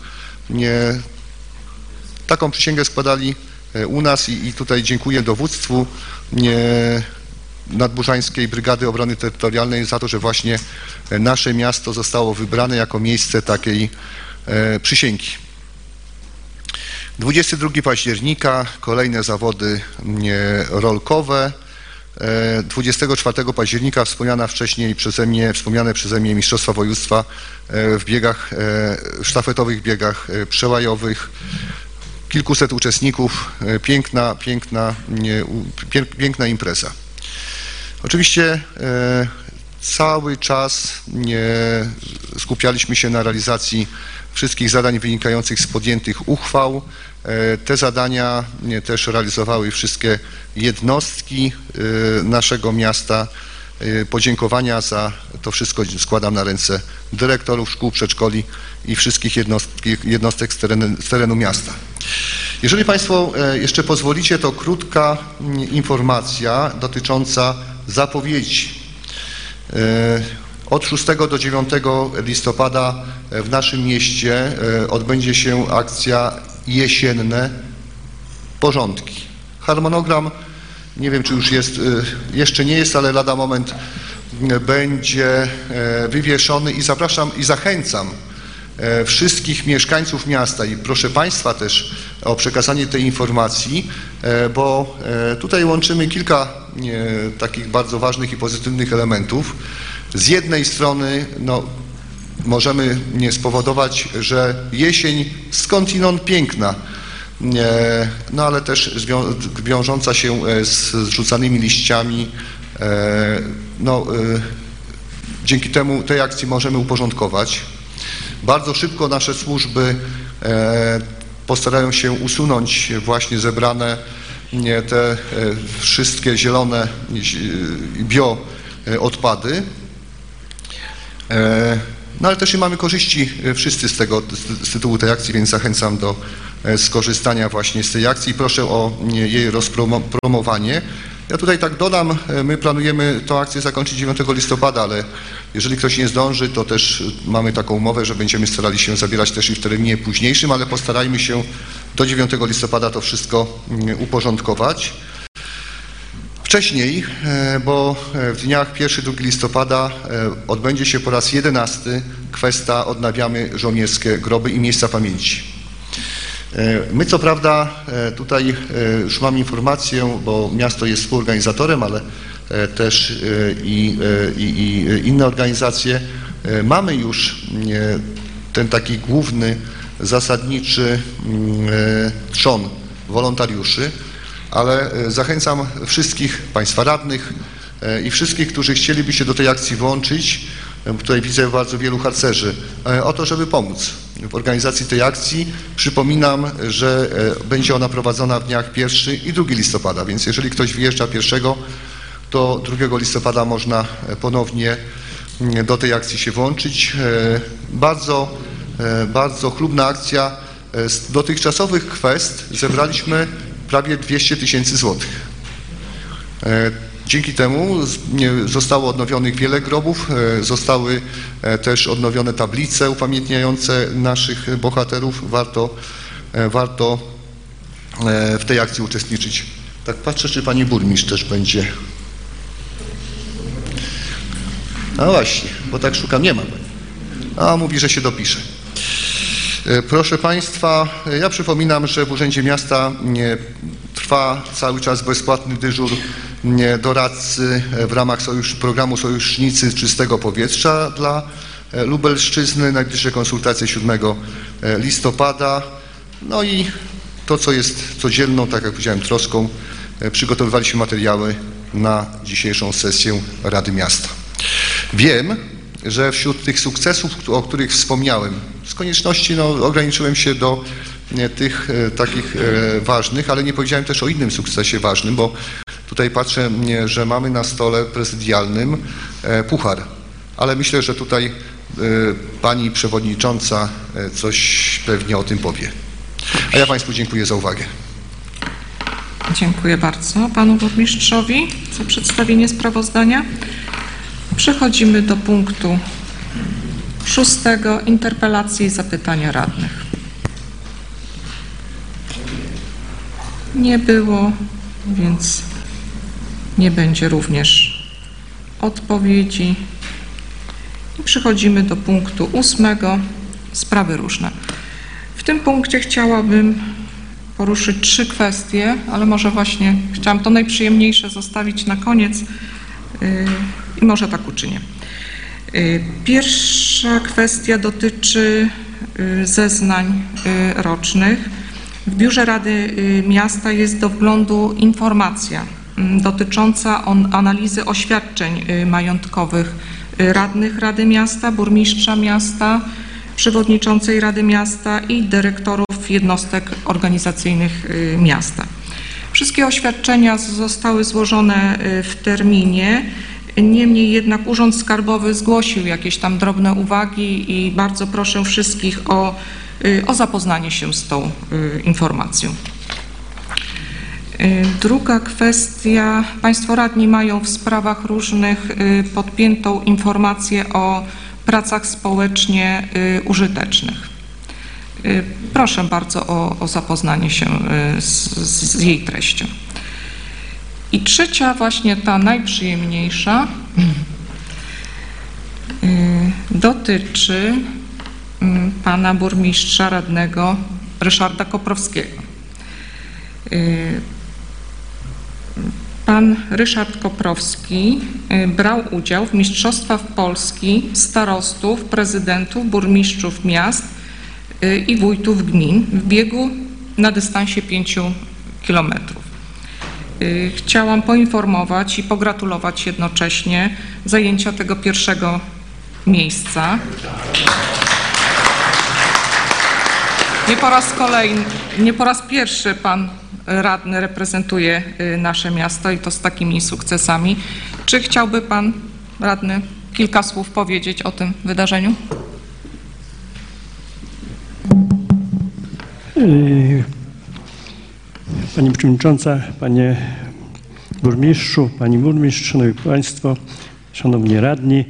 taką przysięgę składali u nas i, i tutaj dziękuję dowództwu Nadburzańskiej Brygady Obrony Terytorialnej za to, że właśnie nasze miasto zostało wybrane jako miejsce takiej e, przysięgi. dwudziestego drugiego października kolejne zawody e, rolkowe. E, dwudziestego czwartego października wspomniana wcześniej przeze mnie, wspomniane przeze mnie Mistrzostwa Województwa e, w biegach, e, sztafetowych biegach e, przełajowych. Kilkuset uczestników, e, piękna, piękna, nie, u, pie, piękna impreza. Oczywiście e, cały czas nie skupialiśmy się na realizacji wszystkich zadań wynikających z podjętych uchwał. E, te zadania nie, też realizowały wszystkie jednostki e, naszego miasta. E, podziękowania za to wszystko składam na ręce dyrektorów szkół, przedszkoli i wszystkich jednostki, jednostek z terenu, z terenu miasta. Jeżeli Państwo e, jeszcze pozwolicie, to krótka m, informacja dotycząca zapowiedzi. Od szóstego do dziewiątego listopada w naszym mieście odbędzie się akcja Jesienne Porządki. Harmonogram, nie wiem czy już jest, jeszcze nie jest, ale lada moment będzie wywieszony i zapraszam i zachęcam wszystkich mieszkańców miasta i proszę Państwa też o przekazanie tej informacji, bo tutaj łączymy kilka takich bardzo ważnych i pozytywnych elementów. Z jednej strony no, możemy spowodować, że jesień skądinąd piękna, no ale też wiążąca się z zrzucanymi liściami, no, dzięki temu tej akcji możemy uporządkować. Bardzo szybko nasze służby e, postarają się usunąć właśnie zebrane nie, te e, wszystkie zielone bio odpady. E, no ale też i mamy korzyści wszyscy z tego, z tytułu tej akcji, więc zachęcam do skorzystania właśnie z tej akcji i proszę o nie, jej rozpromowanie. Ja tutaj tak dodam, my planujemy tę akcję zakończyć dziewiątego listopada, ale jeżeli ktoś nie zdąży, to też mamy taką umowę, że będziemy starali się zabierać też i w terminie późniejszym, ale postarajmy się do dziewiątego listopada to wszystko uporządkować. Wcześniej, bo w dniach pierwszego do drugiego listopada odbędzie się po raz jedenasty kwesta Odnawiamy żołnierskie groby i miejsca pamięci. My co prawda tutaj już mam informację, bo miasto jest współorganizatorem, ale też i, i, i inne organizacje. Mamy już ten taki główny, zasadniczy trzon wolontariuszy, ale zachęcam wszystkich Państwa radnych i wszystkich, którzy chcieliby się do tej akcji włączyć, tutaj widzę bardzo wielu harcerzy, o to, żeby pomóc w organizacji tej akcji. Przypominam, że będzie ona prowadzona w dniach pierwszego i drugiego listopada, więc jeżeli ktoś wyjeżdża pierwszego, to drugiego listopada można ponownie do tej akcji się włączyć. Bardzo, bardzo chlubna akcja. Z dotychczasowych kwest zebraliśmy prawie dwieście tysięcy złotych. Dzięki temu zostało odnowionych wiele grobów, zostały też odnowione tablice upamiętniające naszych bohaterów. Warto, warto w tej akcji uczestniczyć. Tak patrzę, czy pani burmistrz też będzie. No właśnie, bo tak szukam, nie ma pani. A mówi, że się dopisze. Proszę Państwa, ja przypominam, że w Urzędzie Miasta trwa cały czas bezpłatny dyżur doradcy w ramach sojusz, programu Sojusznicy Czystego Powietrza dla Lubelszczyzny. Najbliższe konsultacje siódmego listopada. No i to, co jest codzienną, tak jak powiedziałem, troską, przygotowywaliśmy materiały na dzisiejszą sesję Rady Miasta. Wiem, że wśród tych sukcesów, o których wspomniałem, z konieczności no, ograniczyłem się do nie, tych e, takich e, ważnych, ale nie powiedziałem też o innym sukcesie ważnym, bo tutaj patrzę, nie, że mamy na stole prezydialnym e, puchar, ale myślę, że tutaj e, pani przewodnicząca e, coś pewnie o tym powie. A ja Państwu dziękuję za uwagę. Dziękuję bardzo panu burmistrzowi za przedstawienie sprawozdania. Przechodzimy do punktu szóstego. Interpelacje i zapytania radnych. Nie było, więc nie będzie również odpowiedzi. I przechodzimy do punktu ósmego. Sprawy różne. W tym punkcie chciałabym poruszyć trzy kwestie, ale może właśnie chciałam to najprzyjemniejsze zostawić na koniec yy, i może tak uczynię. Yy, pierwsza kwestia dotyczy yy, zeznań yy, rocznych. W Biurze Rady yy, Miasta jest do wglądu informacja yy, dotycząca on, analizy oświadczeń yy, majątkowych yy, radnych Rady Miasta, burmistrza miasta, przewodniczącej Rady Miasta i dyrektorów jednostek organizacyjnych miasta. Wszystkie oświadczenia zostały złożone w terminie, niemniej jednak Urząd Skarbowy zgłosił jakieś tam drobne uwagi i bardzo proszę wszystkich o, o zapoznanie się z tą informacją. Druga kwestia. Państwo radni mają w sprawach różnych podpiętą informację o pracach społecznie użytecznych. Proszę bardzo o, o zapoznanie się z, z jej treścią. I trzecia, właśnie ta najprzyjemniejsza, dotyczy pana burmistrza radnego Ryszarda Koprowskiego. Pan Ryszard Koprowski brał udział w Mistrzostwach Polski starostów, prezydentów, burmistrzów miast i wójtów gmin w biegu na dystansie pięciu kilometrów. Chciałam poinformować i pogratulować jednocześnie zajęcia tego pierwszego miejsca. Nie po raz kolejny, nie po raz pierwszy pan radny reprezentuje nasze miasto i to z takimi sukcesami. Czy chciałby pan radny kilka słów powiedzieć o tym wydarzeniu? Pani Przewodnicząca, Panie Burmistrzu, Pani Burmistrz, Szanowni Państwo, Szanowni Radni.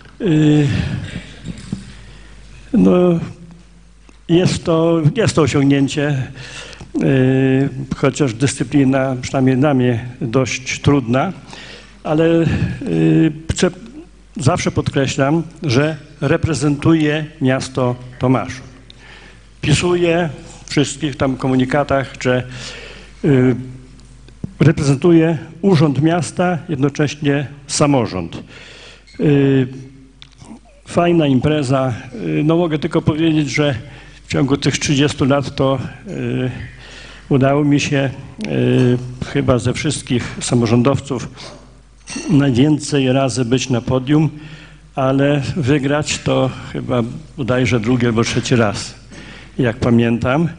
No, jest to, jest to osiągnięcie, chociaż dyscyplina, przynajmniej dla mnie, dość trudna, ale chcę, zawsze podkreślam, że reprezentuję miasto Tomaszów. Pisuję w wszystkich tam komunikatach, że y, reprezentuję Urząd Miasta, jednocześnie samorząd. Y, fajna impreza. Y, no mogę tylko powiedzieć, że w ciągu tych trzydziestu lat to y, udało mi się y, chyba ze wszystkich samorządowców najwięcej razy być na podium, ale wygrać to chyba bodajże drugi albo trzeci raz, jak pamiętam.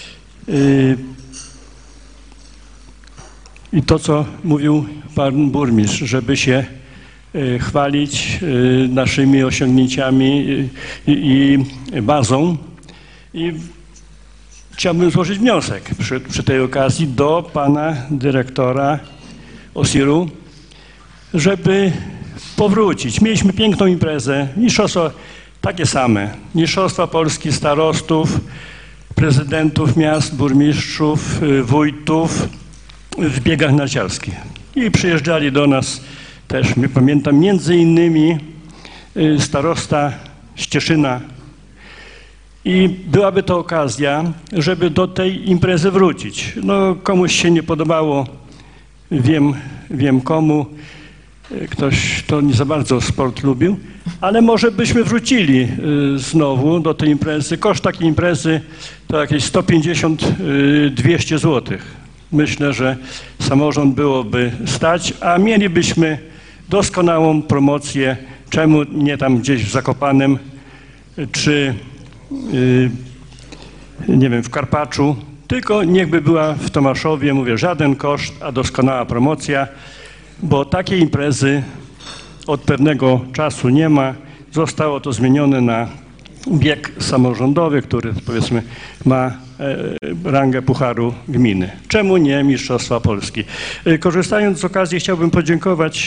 I to, co mówił pan burmistrz, żeby się chwalić naszymi osiągnięciami i bazą. I chciałbym złożyć wniosek przy, przy tej okazji do pana dyrektora Osiru, żeby powrócić. Mieliśmy piękną imprezę, mistrzostwa takie same, mistrzostwa Polski starostów, prezydentów miast, burmistrzów, wójtów w biegach narciarskich. I przyjeżdżali do nas też, pamiętam, między innymi starosta z Cieszyna. I byłaby to okazja, żeby do tej imprezy wrócić. No, komuś się nie podobało, wiem, wiem komu, ktoś to nie za bardzo sport lubił, ale może byśmy wrócili znowu do tej imprezy. Koszt takiej imprezy to jakieś sto pięćdziesiąt do dwustu złotych. Myślę, że samorząd byłoby stać, a mielibyśmy doskonałą promocję, czemu nie tam gdzieś w Zakopanem, czy yy, nie wiem, w Karpaczu, tylko niechby była w Tomaszowie, mówię, żaden koszt, a doskonała promocja, bo takiej imprezy od pewnego czasu nie ma. Zostało to zmienione na bieg samorządowy, który, powiedzmy, ma rangę pucharu gminy. Czemu nie Mistrzostwa Polski? Korzystając z okazji, chciałbym podziękować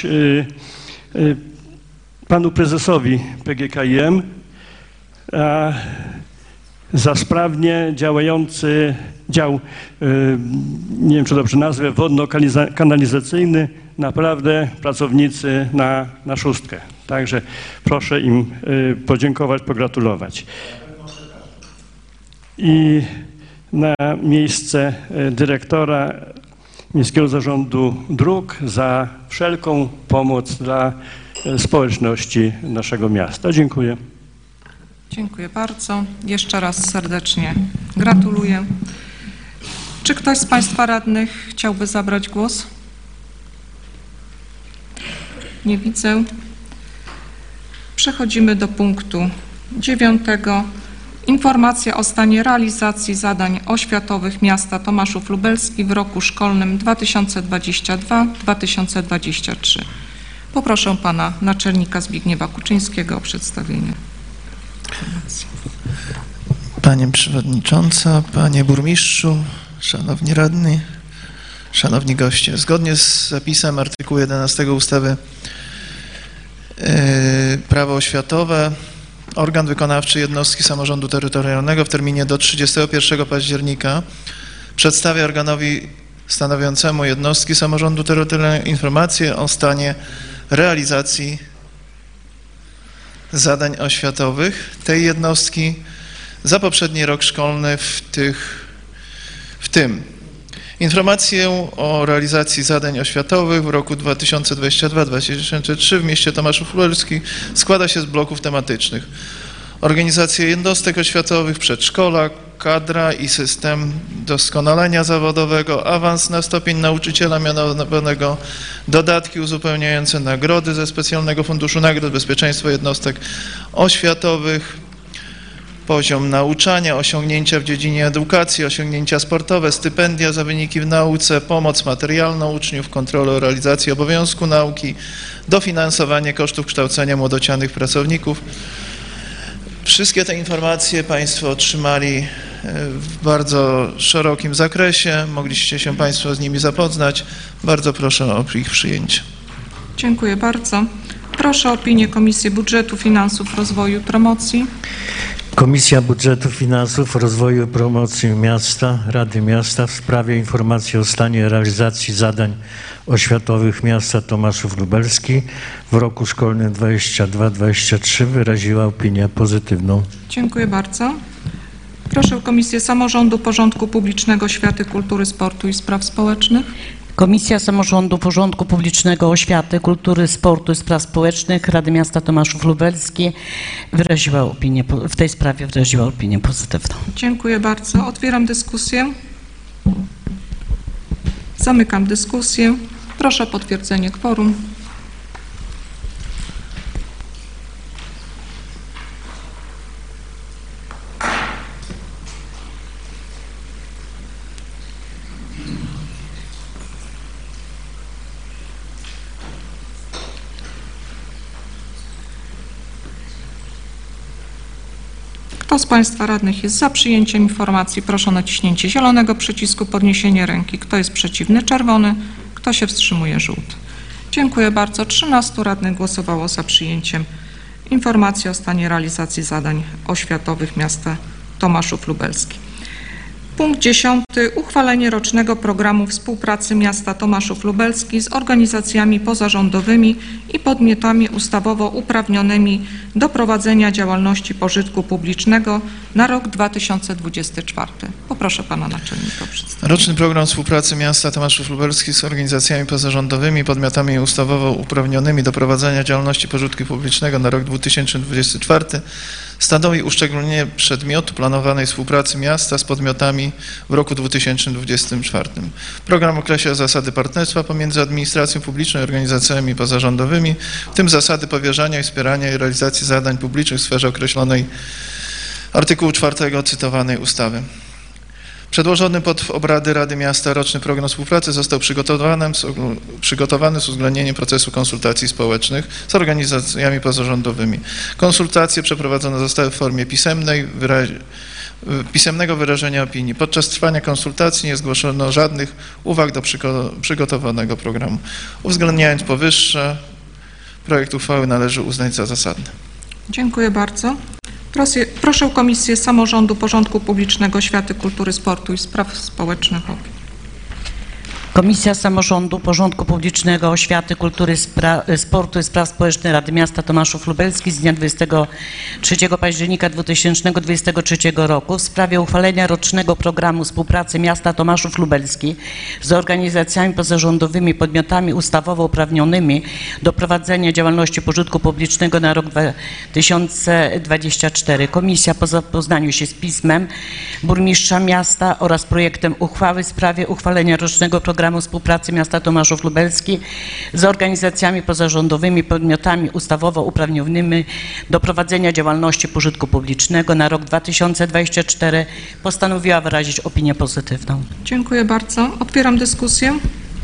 panu prezesowi P G K I M za sprawnie działający dział, nie wiem czy dobrze nazwę, wodno-kanalizacyjny. Naprawdę pracownicy na, na szóstkę. Także proszę im podziękować, pogratulować. I na miejsce dyrektora Miejskiego Zarządu Dróg za wszelką pomoc dla społeczności naszego miasta. Dziękuję. Dziękuję bardzo. Jeszcze raz serdecznie gratuluję. Czy ktoś z Państwa radnych chciałby zabrać głos? Nie widzę. Przechodzimy do punktu dziewiątego. Informacja o stanie realizacji zadań oświatowych miasta Tomaszów Lubelski w roku szkolnym dwa tysiące dwudziestym drugim dwa tysiące dwudziestym trzecim. Poproszę pana naczelnika Zbigniewa Kuczyńskiego o przedstawienie informacji. Pani Przewodnicząca, Panie Burmistrzu, Szanowni Radni, Szanowni Goście. Zgodnie z zapisem artykułu jedenastego ustawy yy, Prawo oświatowe, organ wykonawczy jednostki samorządu terytorialnego w terminie do trzydziestego pierwszego października przedstawia organowi stanowiącemu jednostki samorządu terytorialnego informację o stanie realizacji zadań oświatowych tej jednostki za poprzedni rok szkolny w, tych, w tym informację o realizacji zadań oświatowych w roku dwa tysiące dwudziestym drugim dwa tysiące trzecim w mieście Tomaszów Lubelski składa się z bloków tematycznych: organizacja jednostek oświatowych, przedszkola, kadra i system doskonalenia zawodowego, awans na stopień nauczyciela mianowanego, dodatki uzupełniające, nagrody ze specjalnego funduszu nagród, bezpieczeństwo jednostek oświatowych, poziom nauczania, osiągnięcia w dziedzinie edukacji, osiągnięcia sportowe, stypendia za wyniki w nauce, pomoc materialną uczniów, kontrolę o realizacji obowiązku nauki, dofinansowanie kosztów kształcenia młodocianych pracowników. Wszystkie te informacje Państwo otrzymali w bardzo szerokim zakresie. Mogliście się Państwo z nimi zapoznać. Bardzo proszę o ich przyjęcie. Dziękuję bardzo. Proszę o opinię Komisji Budżetu, Finansów, Rozwoju i Promocji. Komisja Budżetu, Finansów, Rozwoju i Promocji Miasta, Rady Miasta w sprawie informacji o stanie realizacji zadań oświatowych miasta Tomaszów Lubelski w roku szkolnym dwudziestym drugim dwudziestym trzecim wyraziła opinię pozytywną. Dziękuję bardzo. Proszę o Komisję Samorządu, Porządku Publicznego, Oświaty, Kultury, Sportu i Spraw Społecznych. Komisja Samorządu, Porządku Publicznego, Oświaty, Kultury, Sportu i Spraw Społecznych Rady Miasta Tomaszów Lubelski wyraziła opinię, w tej sprawie wyraziła opinię pozytywną. Dziękuję bardzo. Otwieram dyskusję. Zamykam dyskusję. Proszę o potwierdzenie kworum. Kto z Państwa radnych jest za przyjęciem informacji, proszę o naciśnięcie zielonego przycisku, podniesienie ręki. Kto jest przeciwny, czerwony. Kto się wstrzymuje, żółty. Dziękuję bardzo. trzynastu radnych głosowało za przyjęciem informacji o stanie realizacji zadań oświatowych miasta Tomaszów Lubelski. Punkt dziesiąty. Uchwalenie rocznego programu współpracy miasta Tomaszów Lubelski z organizacjami pozarządowymi i podmiotami ustawowo uprawnionymi do prowadzenia działalności pożytku publicznego na rok dwa tysiące dwudziesty czwarty. Poproszę pana naczelnika o przedstawienie. Roczny program współpracy miasta Tomaszów Lubelski z organizacjami pozarządowymi i podmiotami ustawowo uprawnionymi do prowadzenia działalności pożytku publicznego na rok dwa tysiące dwudziesty czwarty stanowi uszczególnienie przedmiotu planowanej współpracy miasta z podmiotami w roku dwa tysiące dwudziestym czwartym. Program określa zasady partnerstwa pomiędzy administracją publiczną i organizacjami pozarządowymi, w tym zasady powierzania i wspierania i realizacji zadań publicznych w sferze określonej artykułu czwartego cytowanej ustawy. Przedłożony pod obrady Rady Miasta roczny program współpracy został przygotowany z, przygotowany z uwzględnieniem procesu konsultacji społecznych z organizacjami pozarządowymi. Konsultacje przeprowadzone zostały w formie pisemnej, wyraź, pisemnego wyrażenia opinii. Podczas trwania konsultacji nie zgłoszono żadnych uwag do przygo, przygotowanego programu. Uwzględniając powyższe, projekt uchwały należy uznać za zasadny. Dziękuję bardzo. Proszę, proszę Komisję Samorządu, Porządku Publicznego, Oświaty, Kultury, Sportu i Spraw Społecznych o opinię. Komisja Samorządu, Porządku Publicznego, Oświaty, Kultury, Spra- Sportu i Spraw Społecznych Rady Miasta Tomaszów Lubelski z dnia dwudziestego trzeciego października dwa tysiące dwudziestego trzeciego roku w sprawie uchwalenia rocznego programu współpracy miasta Tomaszów Lubelski z organizacjami pozarządowymi, podmiotami ustawowo uprawnionymi do prowadzenia działalności pożytku publicznego na rok dwa tysiące dwudziesty czwarty. Komisja po zapoznaniu się z pismem burmistrza miasta oraz projektem uchwały w sprawie uchwalenia rocznego programu współpracy miasta Tomaszów Lubelski z organizacjami pozarządowymi, podmiotami ustawowo uprawnionymi do prowadzenia działalności pożytku publicznego na rok dwa tysiące dwudziesty czwarty postanowiła wyrazić opinię pozytywną. Dziękuję bardzo. Otwieram dyskusję.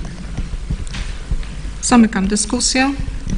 Zamykam dyskusję.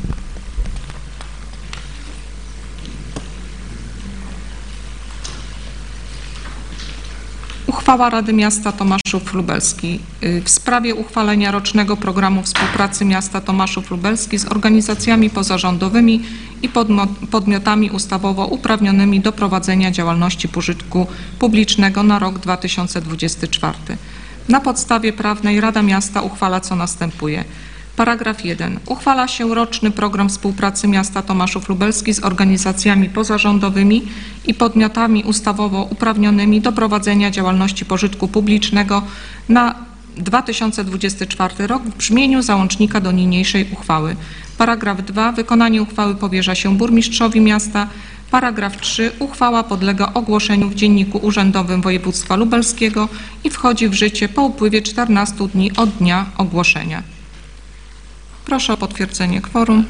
Uchwała Rady Miasta Tomaszów Lubelski w sprawie uchwalenia rocznego programu współpracy miasta Tomaszów Lubelski z organizacjami pozarządowymi i podmiotami ustawowo uprawnionymi do prowadzenia działalności pożytku publicznego na rok dwa tysiące dwudziesty czwarty. Na podstawie prawnej Rada Miasta uchwala co następuje. Paragraf jeden. Uchwala się roczny program współpracy miasta Tomaszów Lubelski z organizacjami pozarządowymi i podmiotami ustawowo uprawnionymi do prowadzenia działalności pożytku publicznego na dwa tysiące dwudziesty czwarty rok w brzmieniu załącznika do niniejszej uchwały. Paragraf dwa. Wykonanie uchwały powierza się burmistrzowi miasta. Paragraf trzy. Uchwała podlega ogłoszeniu w Dzienniku Urzędowym Województwa Lubelskiego i wchodzi w życie po upływie czternastu dni od dnia ogłoszenia. Proszę o potwierdzenie kworum.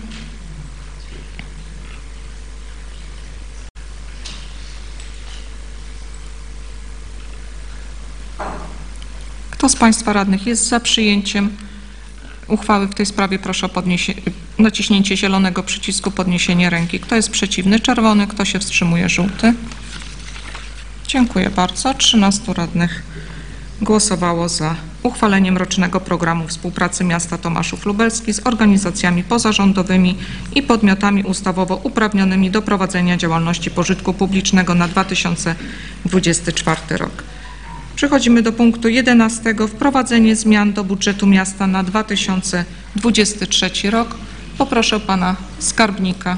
Kto z Państwa radnych jest za przyjęciem uchwały w tej sprawie, proszę o podniesie- naciśnięcie zielonego przycisku, podniesienie ręki. Kto jest przeciwny? Czerwony. Kto się wstrzymuje? Żółty. Dziękuję bardzo. trzynastu radnych głosowało za uchwaleniem rocznego programu współpracy miasta Tomaszów Lubelski z organizacjami pozarządowymi i podmiotami ustawowo uprawnionymi do prowadzenia działalności pożytku publicznego na dwa tysiące dwudziesty czwarty rok. Przechodzimy do punktu jedenastego. Wprowadzenie zmian do budżetu miasta na dwa tysiące dwudziesty trzeci rok. Poproszę pana skarbnika.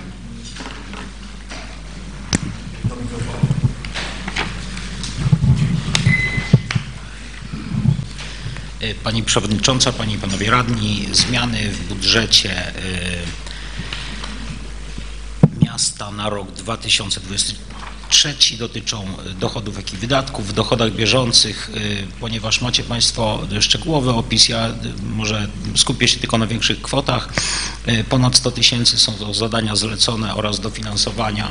Pani Przewodnicząca, Panie i Panowie Radni, zmiany w budżecie miasta na rok dwa tysiące dwudziesty trzeci dotyczą dochodów, jak i wydatków. W dochodach bieżących, ponieważ macie Państwo szczegółowy opis, ja może skupię się tylko na większych kwotach. Ponad sto tysięcy są to zadania zlecone oraz dofinansowania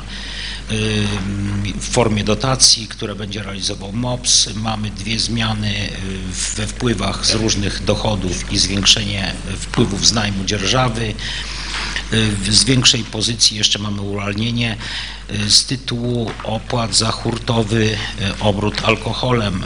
w formie dotacji, które będzie realizował M O P S. Mamy dwie zmiany we wpływach z różnych dochodów i zwiększenie wpływów z najmu dzierżawy. Z większej pozycji jeszcze mamy urealnienie z tytułu opłat za hurtowy obrót alkoholem.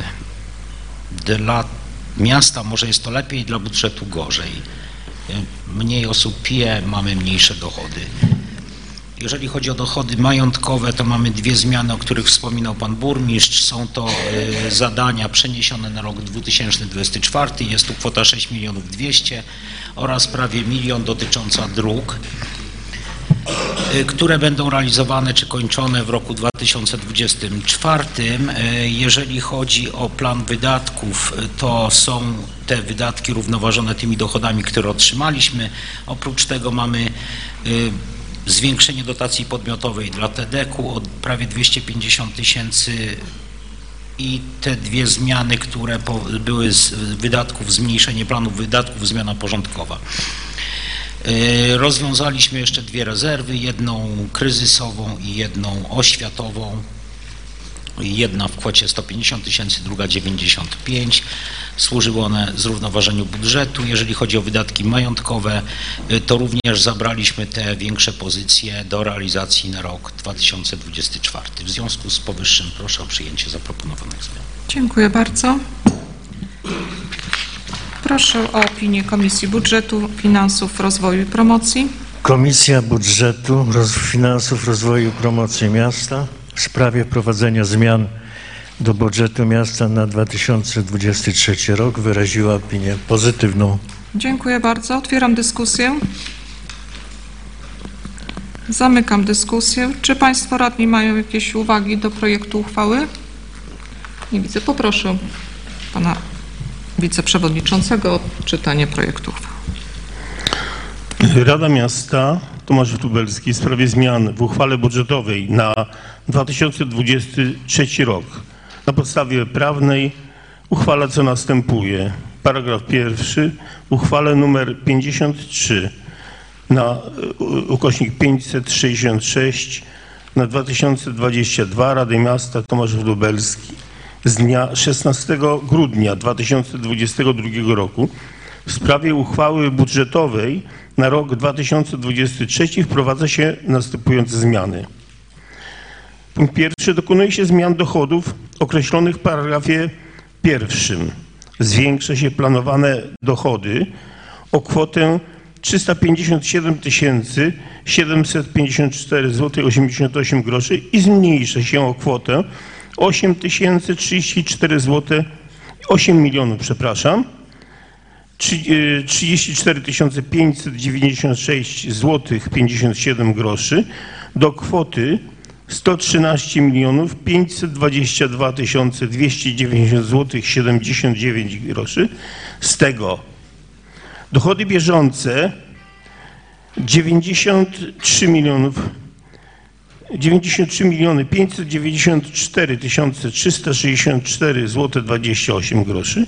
Dla miasta może jest to lepiej, dla budżetu gorzej. Mniej osób pije, mamy mniejsze dochody. Jeżeli chodzi o dochody majątkowe, to mamy dwie zmiany, o których wspominał Pan Burmistrz. Są to y, zadania przeniesione na rok dwa tysiące dwudziesty czwarty. Jest tu kwota sześć milionów dwieście oraz prawie milion dotycząca dróg, y, które będą realizowane czy kończone w roku dwa tysiące dwudziestym czwartym. Y, jeżeli chodzi o plan wydatków, y, to są te wydatki równoważone tymi dochodami, które otrzymaliśmy. Oprócz tego mamy y, zwiększenie dotacji podmiotowej dla T D K u o prawie dwieście pięćdziesiąt tysięcy i te dwie zmiany, które po, były z wydatków, zmniejszenie planów wydatków, zmiana porządkowa. Yy, rozwiązaliśmy jeszcze dwie rezerwy, jedną kryzysową i jedną oświatową. Jedna w kwocie sto pięćdziesiąt tysięcy, druga dziewięćdziesiąt pięć. Służyły one zrównoważeniu budżetu. Jeżeli chodzi o wydatki majątkowe, to również zabraliśmy te większe pozycje do realizacji na rok dwa tysiące dwudziesty czwarty. W związku z powyższym proszę o przyjęcie zaproponowanych zmian. Dziękuję bardzo. Proszę o opinię Komisji Budżetu, Finansów, Rozwoju i Promocji. Komisja Budżetu, Roz... Finansów, Rozwoju i Promocji Miasta w sprawie wprowadzenia zmian do budżetu miasta na dwa tysiące dwudziesty trzeci rok wyraziła opinię pozytywną. Dziękuję bardzo. Otwieram dyskusję. Zamykam dyskusję. Czy Państwo radni mają jakieś uwagi do projektu uchwały? Nie widzę. Poproszę Pana Wiceprzewodniczącego o czytanie projektu uchwały. Rada Miasta Tomaszów Lubelski w sprawie zmian w uchwale budżetowej na dwa tysiące dwudziesty trzeci rok na podstawie prawnej uchwala co następuje. Paragraf pierwszy. W uchwale nr pięćdziesiąt trzy na ukośnik pięćset sześćdziesiąt sześć na dwa tysiące dwudziesty drugi Rady Miasta Tomaszów Lubelski z dnia szesnastego grudnia dwa tysiące dwudziestego drugiego roku w sprawie uchwały budżetowej na rok dwa tysiące dwudziesty trzeci wprowadza się następujące zmiany. Punkt pierwszy. Dokonuje się zmian dochodów określonych w paragrafie pierwszym. Zwiększa się planowane dochody o kwotę trzysta pięćdziesiąt siedem tysięcy siedemset pięćdziesiąt cztery złotych osiemdziesiąt osiem groszy i zmniejsza się o kwotę osiem tysięcy trzydzieści cztery złote, osiem milionów, przepraszam, trzydzieści cztery tysiące pięćset dziewięćdziesiąt sześć złotych pięćdziesiąt siedem groszy do kwoty sto trzynaście milionów pięćset dwadzieścia dwa tysiące dwieście dziewięćdziesiąt złotych siedemdziesiąt dziewięć groszy. Z tego dochody bieżące dziewięćdziesiąt trzy milionów dziewięćdziesiąt trzy miliony pięćset dziewięćdziesiąt cztery tysiące trzysta sześćdziesiąt cztery złote dwadzieścia osiem groszy.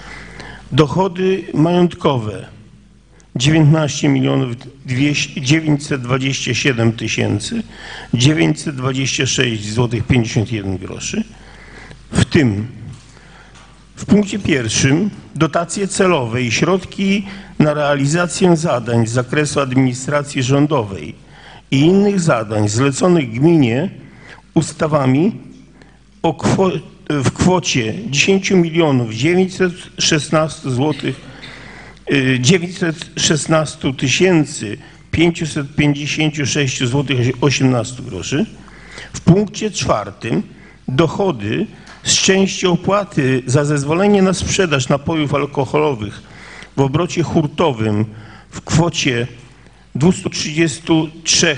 Dochody majątkowe dziewiętnaście milionów dziewięćset dwadzieścia siedem tysięcy dziewięćset dwadzieścia sześć złotych pięćdziesiąt jeden groszy. W tym w punkcie pierwszym dotacje celowe i środki na realizację zadań z zakresu administracji rządowej i innych zadań zleconych gminie ustawami o kwo w kwocie dziesięć milionów dziewięćset szesnaście złotych dziewięćset szesnaście tysięcy pięćset pięćdziesiąt sześć złotych osiemnaście groszy. W punkcie czwartym dochody z części opłaty za zezwolenie na sprzedaż napojów alkoholowych w obrocie hurtowym w kwocie dwieście trzydzieści trzy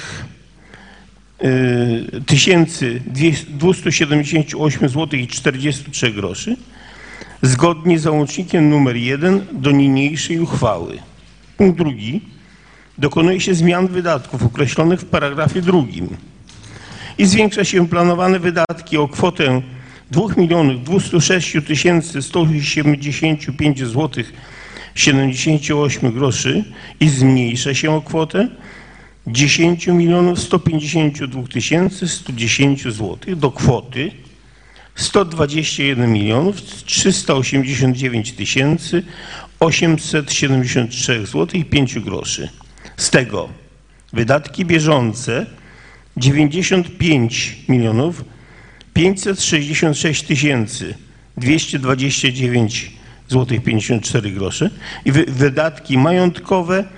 tysięcy dwieście siedemdziesiąt osiem złotych czterdzieści trzy groszy zgodnie z załącznikiem numer jeden do niniejszej uchwały. Punkt drugi. Dokonuje się zmian wydatków określonych w paragrafie drugim i zwiększa się planowane wydatki o kwotę dwa miliony dwieście sześć tysięcy sto siedemdziesiąt pięć złotych siedemdziesiąt osiem groszy i zmniejsza się o kwotę dziesięć milionów sto pięćdziesiąt dwa tysięcy sto dziesięć złotych do kwoty sto dwadzieścia jeden milionów trzysta osiemdziesiąt dziewięć tysięcy osiemset siedemdziesiąt trzy złotych i pięć groszy. Z tego wydatki bieżące dziewięćdziesiąt pięć milionów pięćset sześćdziesiąt sześć tysięcy dwieście dwadzieścia dziewięć złotych pięćdziesiąt cztery groszy i wy wydatki majątkowe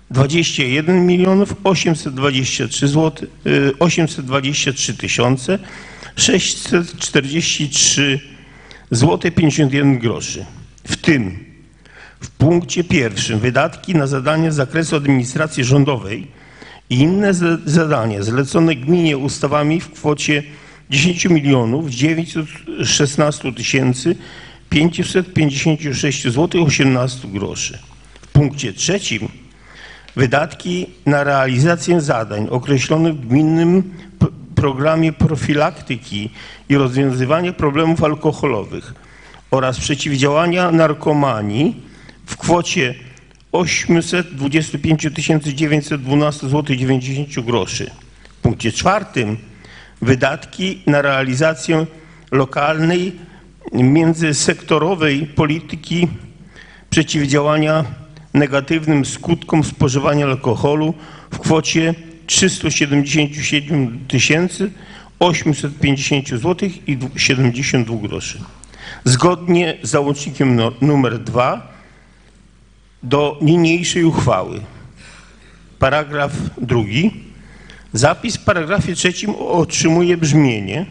dwadzieścia jeden milionów osiemset dwadzieścia trzy złote, osiemset dwadzieścia trzy tysiące sześćset czterdzieści trzy złote pięćdziesiąt jeden groszy. W tym w punkcie pierwszym wydatki na zadania z zakresu administracji rządowej i inne zadania zlecone gminie ustawami w kwocie dziesięć milionów dziewięćset szesnaście tysięcy pięćset pięćdziesiąt sześć złotych osiemnaście groszy. W punkcie trzecim wydatki na realizację zadań określonych w gminnym programie profilaktyki i rozwiązywania problemów alkoholowych oraz przeciwdziałania narkomanii w kwocie osiemset dwadzieścia pięć tysięcy dziewięćset dwanaście złotych dziewięćdziesiąt groszy. W punkcie czwartym wydatki na realizację lokalnej międzysektorowej polityki przeciwdziałania negatywnym skutkom spożywania alkoholu w kwocie trzysta siedemdziesiąt siedem tysięcy osiemset pięćdziesiąt złotych i siedemdziesiąt dwa groszy. Zgodnie z załącznikiem no, numer dwa do niniejszej uchwały. Paragraf drugi. Zapis w paragrafie trzecim otrzymuje brzmienie.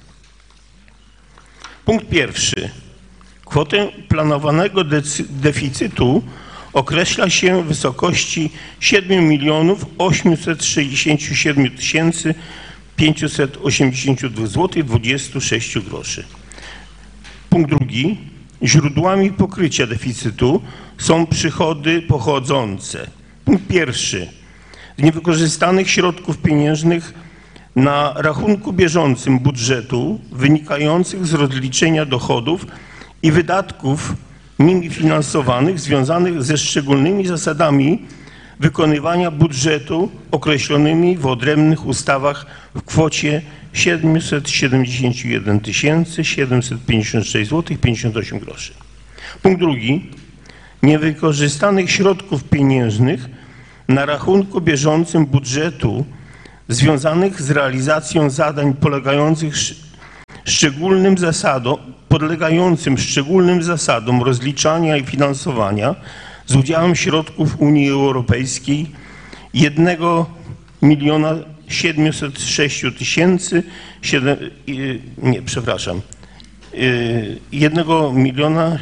Punkt pierwszy. Kwotę planowanego deficytu określa się w wysokości siedem milionów osiemset sześćdziesiąt siedem tysięcy pięćset osiemdziesiąt dwa złotych dwadzieścia sześć groszy. Punkt drugi. Źródłami pokrycia deficytu są przychody pochodzące. Punkt pierwszy. Z niewykorzystanych środków pieniężnych na rachunku bieżącym budżetu wynikających z rozliczenia dochodów i wydatków nimi finansowanych związanych ze szczególnymi zasadami wykonywania budżetu określonymi w odrębnych ustawach w kwocie siedemset siedemdziesiąt jeden tysięcy siedemset pięćdziesiąt sześć złotych pięćdziesiąt osiem groszy. Punkt drugi. Niewykorzystanych środków pieniężnych na rachunku bieżącym budżetu związanych z realizacją zadań polegających szczególnym zasadom, podlegającym szczególnym zasadom rozliczania i finansowania z udziałem środków Unii Europejskiej jednego miliona siedemset sześć tysięcy nie, przepraszam, jednego miliona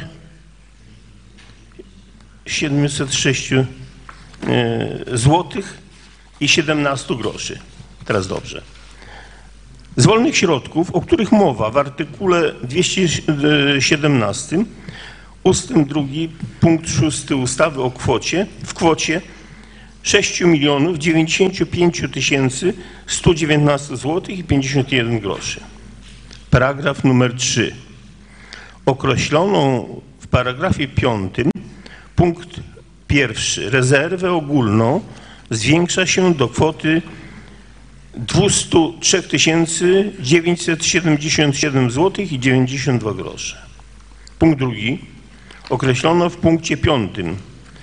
siedemset sześć złotych i siedemnaście groszy. Teraz dobrze. Z wolnych środków, o których mowa w artykule dwieście siedemnaście, ustęp drugi, punkt szósty ustawy o kwocie, w kwocie sześć milionów dziewięćdziesiąt pięć tysięcy sto dziewiętnaście złotych i pięćdziesiąt jeden groszy. Paragraf numer trzy. Określoną w paragrafie piątym punkt pierwszy rezerwę ogólną zwiększa się do kwoty dwieście trzy tysiące dziewięćset siedemdziesiąt siedem złotych i dziewięćdziesiąt dwa grosze. Punkt drugi. Określono w punkcie piątym.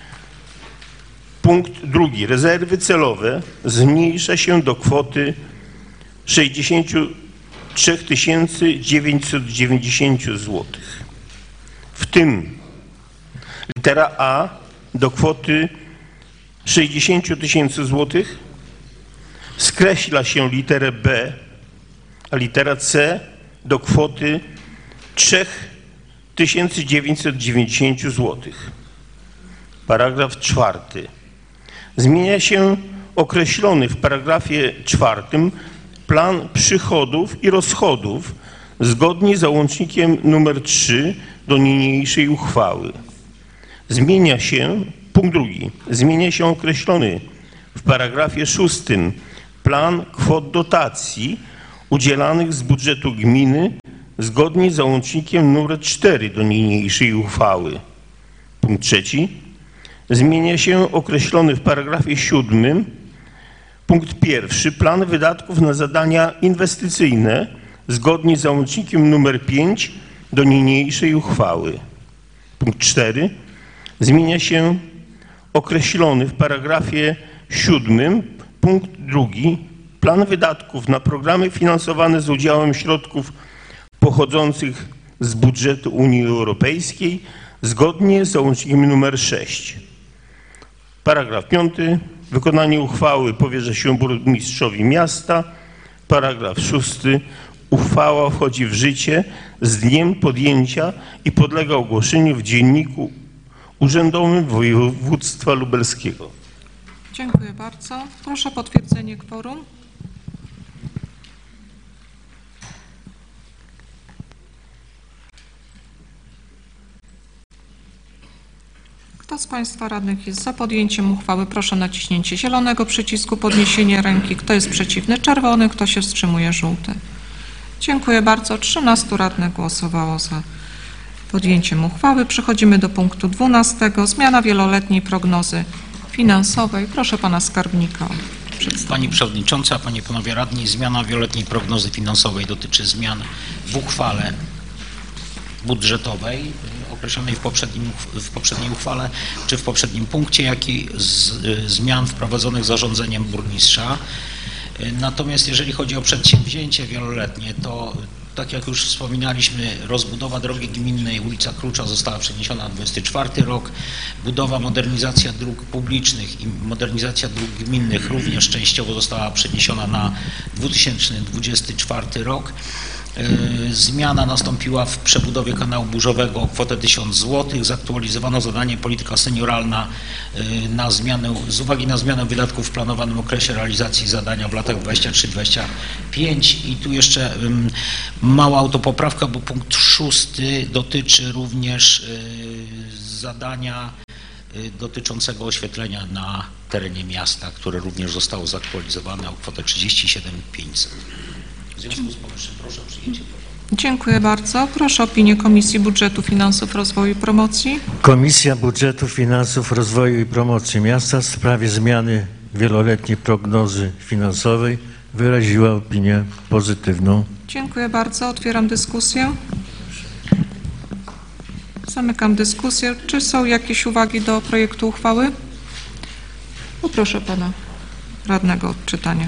Punkt drugi. Rezerwy celowe zmniejsza się do kwoty sześćdziesiąt trzy tysiące dziewięćset dziewięćdziesiąt złotych. W tym litera A do kwoty sześćdziesiąt tysięcy złotych, skreśla się literę B, a litera C do kwoty trzy tysiące dziewięćset dziewięćdziesiąt złotych. Paragraf czwarty. Zmienia się określony w paragrafie czwartym plan przychodów i rozchodów zgodnie z załącznikiem numer trzy do niniejszej uchwały. Zmienia się, punkt drugi, zmienia się określony w paragrafie szóstym plan kwot dotacji udzielanych z budżetu gminy zgodnie z załącznikiem numer cztery do niniejszej uchwały. Punkt trzeci. Zmienia się określony w paragrafie siódmym punkt pierwszy plan wydatków na zadania inwestycyjne zgodnie z załącznikiem numer pięć do niniejszej uchwały. Punkt cztery. Zmienia się określony w paragrafie siódmym punkt drugi plan wydatków na programy finansowane z udziałem środków pochodzących z budżetu Unii Europejskiej zgodnie z załącznikiem numer sześć. Paragraf piąty. Wykonanie uchwały powierza się burmistrzowi miasta. Paragraf szósty. Uchwała wchodzi w życie z dniem podjęcia i podlega ogłoszeniu w Dzienniku Urzędowym Województwa Lubelskiego. Dziękuję bardzo. Proszę o potwierdzenie kworum. Kto z Państwa radnych jest za podjęciem uchwały? Proszę o naciśnięcie zielonego przycisku, podniesienie ręki. Kto jest przeciwny? Czerwony. Kto się wstrzymuje? Żółty. Dziękuję bardzo. trzynastu radnych głosowało za podjęciem uchwały. Przechodzimy do punktu dwunastego. Zmiana wieloletniej prognozy finansowej. Proszę Pana Skarbnika o przedstawienie. Pani Przewodnicząca, Panie i Panowie Radni, zmiana wieloletniej prognozy finansowej dotyczy zmian w uchwale budżetowej określonej w, poprzednim, w poprzedniej uchwale, czy w poprzednim punkcie, jak i z, zmian wprowadzonych zarządzeniem burmistrza. Natomiast jeżeli chodzi o przedsięwzięcie wieloletnie, to tak jak już wspominaliśmy, rozbudowa drogi gminnej ulica Klucza została przeniesiona na dwudziesty czwarty rok, budowa, modernizacja dróg publicznych i modernizacja dróg gminnych również częściowo została przeniesiona na dwa tysiące dwudziesty czwarty rok. Zmiana nastąpiła w przebudowie kanału burzowego o kwotę tysiąc złotych. Zaktualizowano zadanie polityka senioralna na zmianę, z uwagi na zmianę wydatków w planowanym okresie realizacji zadania w latach dwudziestym trzecim dwudziestym piątym. I tu jeszcze mała autopoprawka, bo punkt szósty dotyczy również zadania dotyczącego oświetlenia na terenie miasta, które również zostało zaktualizowane o kwotę trzydzieści siedem tysięcy pięćset. W związku z powyższym proszę o przyjęcie protokołu. Dziękuję bardzo. Proszę o opinię Komisji Budżetu, Finansów, Rozwoju i Promocji. Komisja Budżetu, Finansów, Rozwoju i Promocji Miasta w sprawie zmiany wieloletniej prognozy finansowej wyraziła opinię pozytywną. Dziękuję bardzo. Otwieram dyskusję. Zamykam dyskusję. Czy są jakieś uwagi do projektu uchwały? Poproszę Pana Radnego o odczytanie.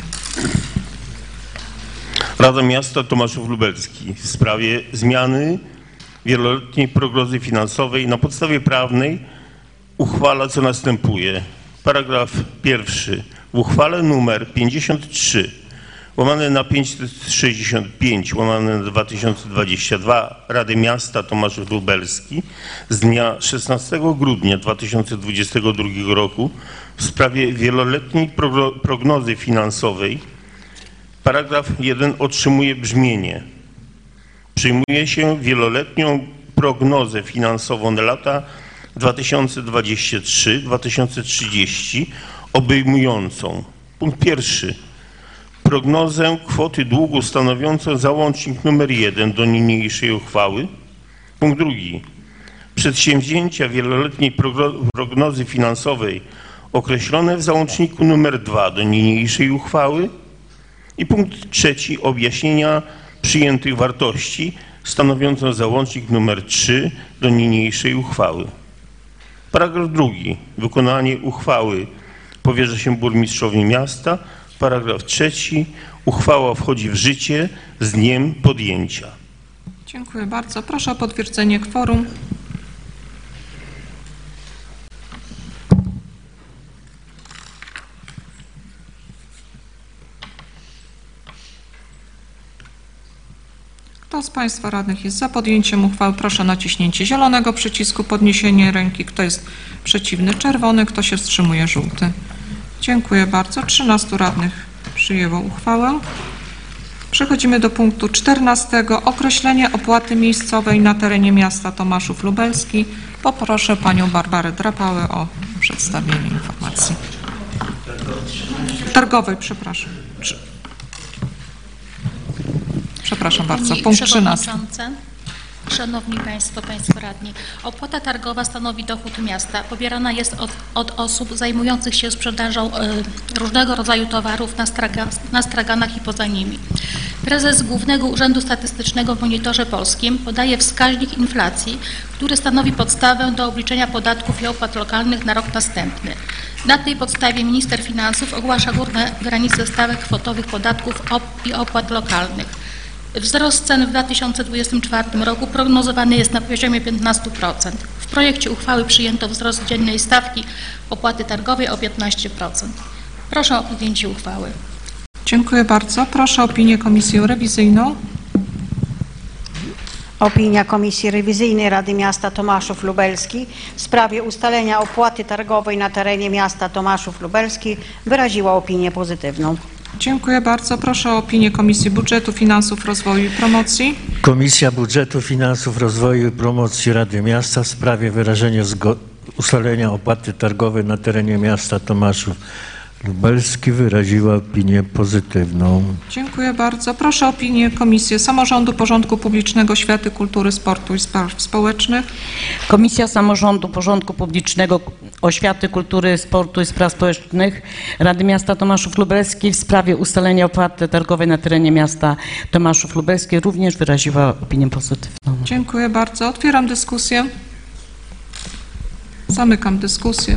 Rada Miasta Tomaszów Lubelski w sprawie zmiany wieloletniej prognozy finansowej na podstawie prawnej uchwala, co następuje. Paragraf pierwszy. W uchwale nr pięćdziesiąt trzy łamane na pięćset sześćdziesiąt pięć łamane na dwa tysiące dwadzieścia dwa Rady Miasta Tomaszów Lubelski z dnia szesnastego grudnia dwa tysiące dwudziestego drugiego roku w sprawie wieloletniej prognozy finansowej paragraf jeden otrzymuje brzmienie. Przyjmuje się wieloletnią prognozę finansową na lata dwa tysiące dwudziesty trzeci do dwa tysiące trzydziestego obejmującą punkt pierwszy prognozę kwoty długu stanowiącą załącznik numer jeden do niniejszej uchwały. Punkt drugi przedsięwzięcia wieloletniej prognozy finansowej określone w załączniku numer dwa do niniejszej uchwały. I punkt trzeci objaśnienia przyjętych wartości stanowiącą załącznik numer trzy do niniejszej uchwały. Paragraf drugi. Wykonanie uchwały powierza się burmistrzowi miasta. Paragraf trzeci. Uchwała wchodzi w życie z dniem podjęcia. Dziękuję bardzo. Proszę o potwierdzenie kworum. Kto z Państwa radnych jest za podjęciem uchwały? Proszę o naciśnięcie zielonego przycisku, podniesienie ręki. Kto jest przeciwny? Czerwony. Kto się wstrzymuje? Żółty. Dziękuję bardzo. trzynastu radnych przyjęło uchwałę. Przechodzimy do punktu czternastego. Określenie opłaty miejscowej na terenie miasta Tomaszów Lubelski. Poproszę Panią Barbarę Drapałę o przedstawienie informacji. Targowej, przepraszam. Przepraszam bardzo, Pani punkt trzynasty. Szanowni Państwo, Państwo Radni, opłata targowa stanowi dochód miasta. Pobierana jest od, od osób zajmujących się sprzedażą y, różnego rodzaju towarów na, straga, na straganach i poza nimi. Prezes Głównego Urzędu Statystycznego w Monitorze Polskim podaje wskaźnik inflacji, który stanowi podstawę do obliczenia podatków i opłat lokalnych na rok następny. Na tej podstawie minister finansów ogłasza górne granice stawek kwotowych podatków op i opłat lokalnych. Wzrost cen w dwa tysiące dwudziestym czwartym roku prognozowany jest na poziomie piętnastu procent. W W projekcie uchwały przyjęto wzrost dziennej stawki opłaty targowej o piętnaście procent. Proszę o podjęcie uchwały. Dziękuję bardzo. Proszę o opinię Komisję Rewizyjną. Opinia Komisji Rewizyjnej Rady Miasta Tomaszów Lubelski w sprawie ustalenia opłaty targowej na terenie miasta Tomaszów Lubelski wyraziła opinię pozytywną. Dziękuję bardzo. Proszę o opinię Komisji Budżetu, Finansów, Rozwoju i Promocji. Komisja Budżetu, Finansów, Rozwoju i Promocji Rady Miasta w sprawie wyrażenia zgo- ustalenia opłaty targowej na terenie miasta Tomaszów Lubelski wyraziła opinię pozytywną. Dziękuję bardzo. Proszę o opinię Komisji Samorządu, Porządku Publicznego, Oświaty, Kultury, Sportu i Spraw Społecznych. Komisja Samorządu, Porządku Publicznego, Oświaty, Kultury, Sportu i Spraw Społecznych Rady Miasta Tomaszów Lubelski w sprawie ustalenia opłaty targowej na terenie miasta Tomaszów Lubelski również wyraziła opinię pozytywną. Dziękuję bardzo. Otwieram dyskusję. Zamykam dyskusję.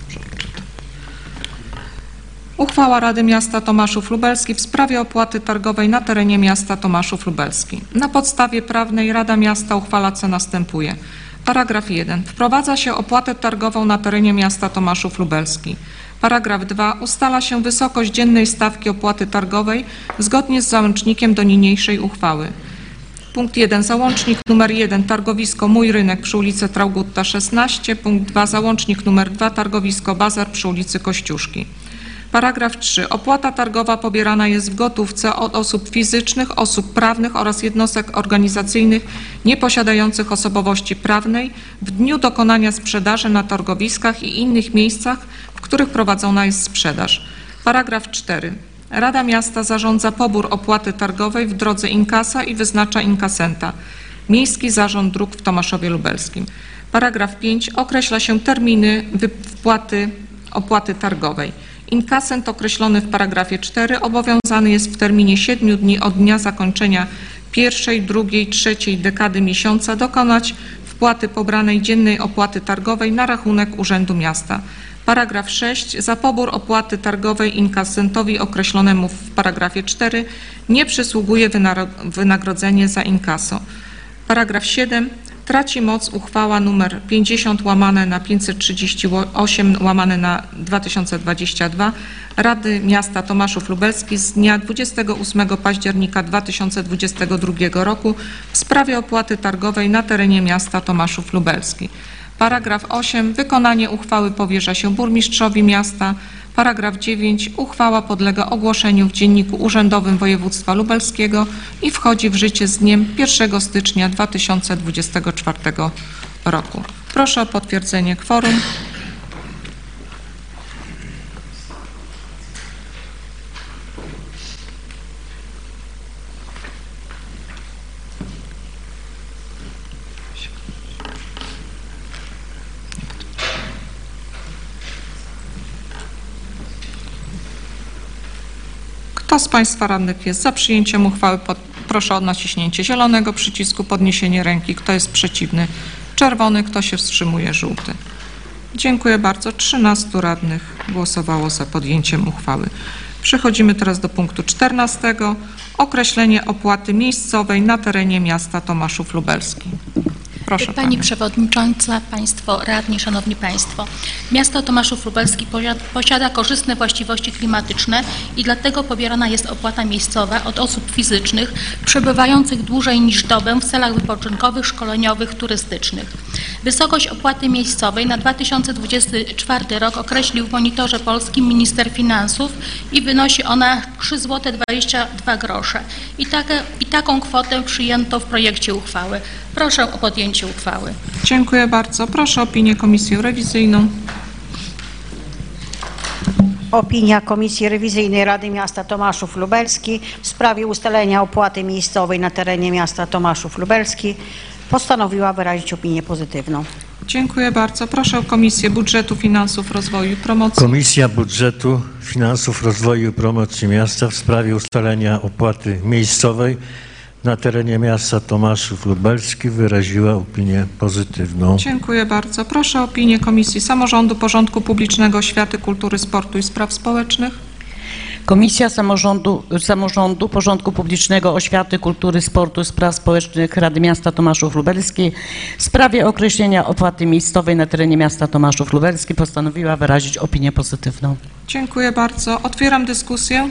Uchwała Rady Miasta Tomaszów Lubelski w sprawie opłaty targowej na terenie miasta Tomaszów Lubelski. Na podstawie prawnej Rada Miasta uchwala, co następuje. Paragraf jeden. Wprowadza się opłatę targową na terenie miasta Tomaszów Lubelski. Paragraf dwa. Ustala się wysokość dziennej stawki opłaty targowej zgodnie z załącznikiem do niniejszej uchwały. Punkt jeden. Załącznik numer jeden. Targowisko Mój Rynek przy ulicy Traugutta szesnaście. Punkt dwa. Załącznik numer dwa. Targowisko Bazar przy ulicy Kościuszki. Paragraf trzy. Opłata targowa pobierana jest w gotówce od osób fizycznych, osób prawnych oraz jednostek organizacyjnych nieposiadających osobowości prawnej w dniu dokonania sprzedaży na targowiskach i innych miejscach, w których prowadzona jest sprzedaż. Paragraf cztery. Rada Miasta zarządza pobór opłaty targowej w drodze inkasa i wyznacza inkasenta. Miejski Zarząd Dróg w Tomaszowie Lubelskim. Paragraf pięć. Określa się terminy wypłaty opłaty targowej. Inkasent określony w paragrafie cztery obowiązany jest w terminie siedmiu dni od dnia zakończenia pierwszej, drugiej, trzeciej dekady miesiąca dokonać wpłaty pobranej dziennej opłaty targowej na rachunek Urzędu Miasta. Paragraf sześć. Za pobór opłaty targowej inkasentowi określonemu w paragrafie cztery nie przysługuje wynagrodzenie za inkaso. Paragraf siedem. Traci moc uchwała nr pięćdziesiąt łamane na pięćset trzydzieści osiem łamane na dwa tysiące dwadzieścia dwa Rady Miasta Tomaszów Lubelski z dnia dwudziestego ósmego października dwa tysiące dwudziestego drugiego roku w sprawie opłaty targowej na terenie miasta Tomaszów Lubelski. Paragraf osiem. Wykonanie uchwały powierza się burmistrzowi miasta. Paragraf dziewięć. Uchwała podlega ogłoszeniu w Dzienniku Urzędowym Województwa Lubelskiego i wchodzi w życie z dniem pierwszego stycznia dwa tysiące dwudziestego czwartego roku. Proszę o potwierdzenie kworum. Kto z Państwa radnych jest za przyjęciem uchwały? Pod, proszę o naciśnięcie zielonego przycisku, podniesienie ręki. Kto jest przeciwny? Czerwony. Kto się wstrzymuje? Żółty. Dziękuję bardzo. trzynastu radnych głosowało za podjęciem uchwały. Przechodzimy teraz do punktu czternastego. Określenie opłaty miejscowej na terenie miasta Tomaszów Lubelski. Proszę Pani Pani. Przewodnicząca, Państwo Radni, Szanowni Państwo. Miasto Tomaszów Lubelski posiada korzystne właściwości klimatyczne i dlatego pobierana jest opłata miejscowa od osób fizycznych przebywających dłużej niż dobę w celach wypoczynkowych, szkoleniowych, turystycznych. Wysokość opłaty miejscowej na dwa tysiące dwudziesty czwarty rok określił w Monitorze Polskim minister finansów i wynosi ona trzy złote dwadzieścia dwa grosze. I, takie, I taką kwotę przyjęto w projekcie uchwały. Proszę o podjęcie uchwały. Dziękuję bardzo. Proszę o opinię Komisję Rewizyjną. Opinia Komisji Rewizyjnej Rady Miasta Tomaszów Lubelski w sprawie ustalenia opłaty miejscowej na terenie miasta Tomaszów Lubelski postanowiła wyrazić opinię pozytywną. Dziękuję bardzo. Proszę o Komisję Budżetu, Finansów, Rozwoju i Promocji. Komisja Budżetu, Finansów, Rozwoju i Promocji Miasta w sprawie ustalenia opłaty miejscowej na terenie miasta Tomaszów Lubelski wyraziła opinię pozytywną. Dziękuję bardzo. Proszę o opinię Komisji Samorządu, Porządku Publicznego, Oświaty, Kultury, Sportu i Spraw Społecznych. Komisja Samorządu, Samorządu, Porządku Publicznego, Oświaty, Kultury, Sportu i Spraw Społecznych Rady Miasta Tomaszów Lubelski w sprawie określenia opłaty miejscowej na terenie miasta Tomaszów Lubelski postanowiła wyrazić opinię pozytywną. Dziękuję bardzo. Otwieram dyskusję.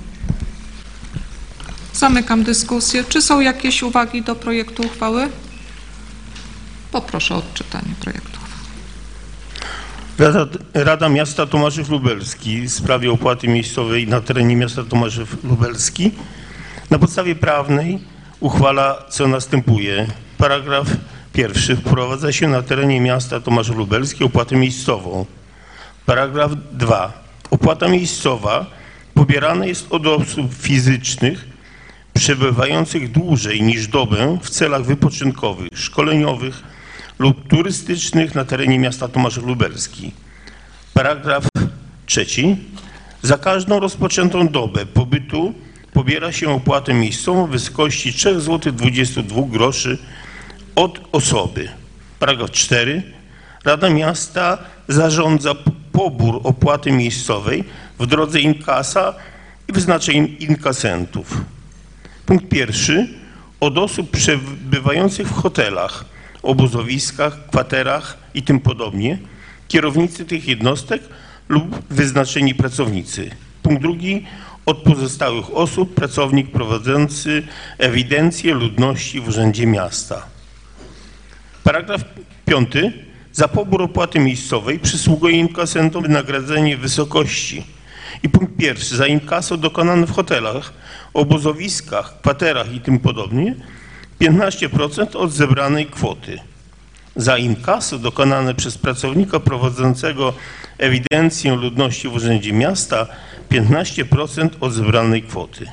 Zamykam dyskusję. Czy są jakieś uwagi do projektu uchwały? Poproszę o odczytanie projektu. Rada, Rada Miasta Tomaszów Lubelski w sprawie opłaty miejscowej na terenie miasta Tomaszów Lubelski na podstawie prawnej uchwala, co następuje. Paragraf pierwszy. Wprowadza się na terenie miasta Tomaszów Lubelski opłatę miejscową. Paragraf dwa. Opłata miejscowa pobierana jest od osób fizycznych przebywających dłużej niż dobę w celach wypoczynkowych, szkoleniowych lub turystycznych na terenie miasta Tomaszów Lubelski. Paragraf trzeci. Za każdą rozpoczętą dobę pobytu pobiera się opłatę miejscową w wysokości trzy złote dwadzieścia dwa groszy od osoby. Paragraf czwarty. Rada Miasta zarządza pobór opłaty miejscowej w drodze inkasa i wyznacza inkasentów. Punkt pierwszy. Od osób przebywających w hotelach, obozowiskach, kwaterach i tym podobnie, kierownicy tych jednostek lub wyznaczeni pracownicy. Punkt drugi. Od pozostałych osób, pracownik prowadzący ewidencję ludności w Urzędzie Miasta. Paragraf piąty. Za pobór opłaty miejscowej przysługuje inkasentom wynagrodzenie w wysokości. I punkt pierwszy. Za inkaso dokonane w hotelach, obozowiskach, kwaterach i tym podobnie piętnaście procent od zebranej kwoty. Za inkaso dokonane przez pracownika prowadzącego ewidencję ludności w Urzędzie Miasta piętnaście procent od zebranej kwoty.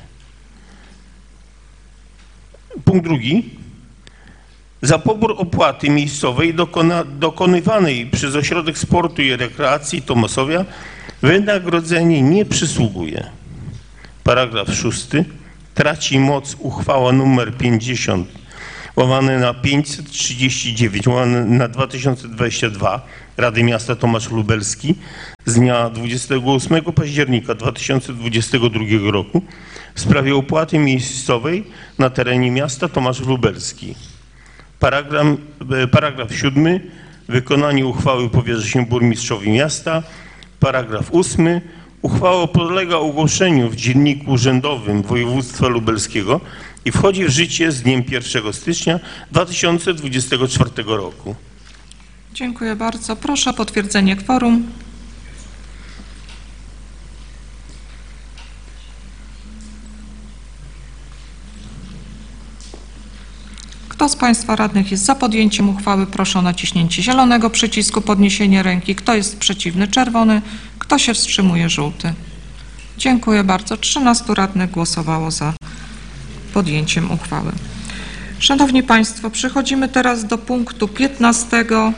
Punkt drugi. Za pobór opłaty miejscowej dokona, dokonywanej przez Ośrodek Sportu i Rekreacji Tomaszowia wynagrodzenie nie przysługuje. Paragraf szósty. Traci moc uchwała nr pięćdziesiąt łamane na pięćset trzydzieści dziewięć łamane na dwa tysiące dwadzieścia dwa Rady Miasta Tomaszów Lubelski z dnia dwudziestego ósmego października dwa tysiące dwudziestego drugiego roku w sprawie opłaty miejscowej na terenie miasta Tomaszów Lubelski. Paragraf, paragraf siódmy. Wykonanie uchwały powierza się burmistrzowi miasta. Paragraf ósmy. Uchwała podlega ogłoszeniu w Dzienniku Urzędowym Województwa Lubelskiego i wchodzi w życie z dniem pierwszego stycznia dwa tysiące dwudziestego czwartego roku. Dziękuję bardzo. Proszę o potwierdzenie kworum. Kto z Państwa radnych jest za podjęciem uchwały, proszę o naciśnięcie zielonego przycisku, podniesienie ręki. Kto jest przeciwny, czerwony. Kto się wstrzymuje, żółty. Dziękuję bardzo. trzynastu radnych głosowało za podjęciem uchwały. Szanowni Państwo, przechodzimy teraz do punktu piętnastego.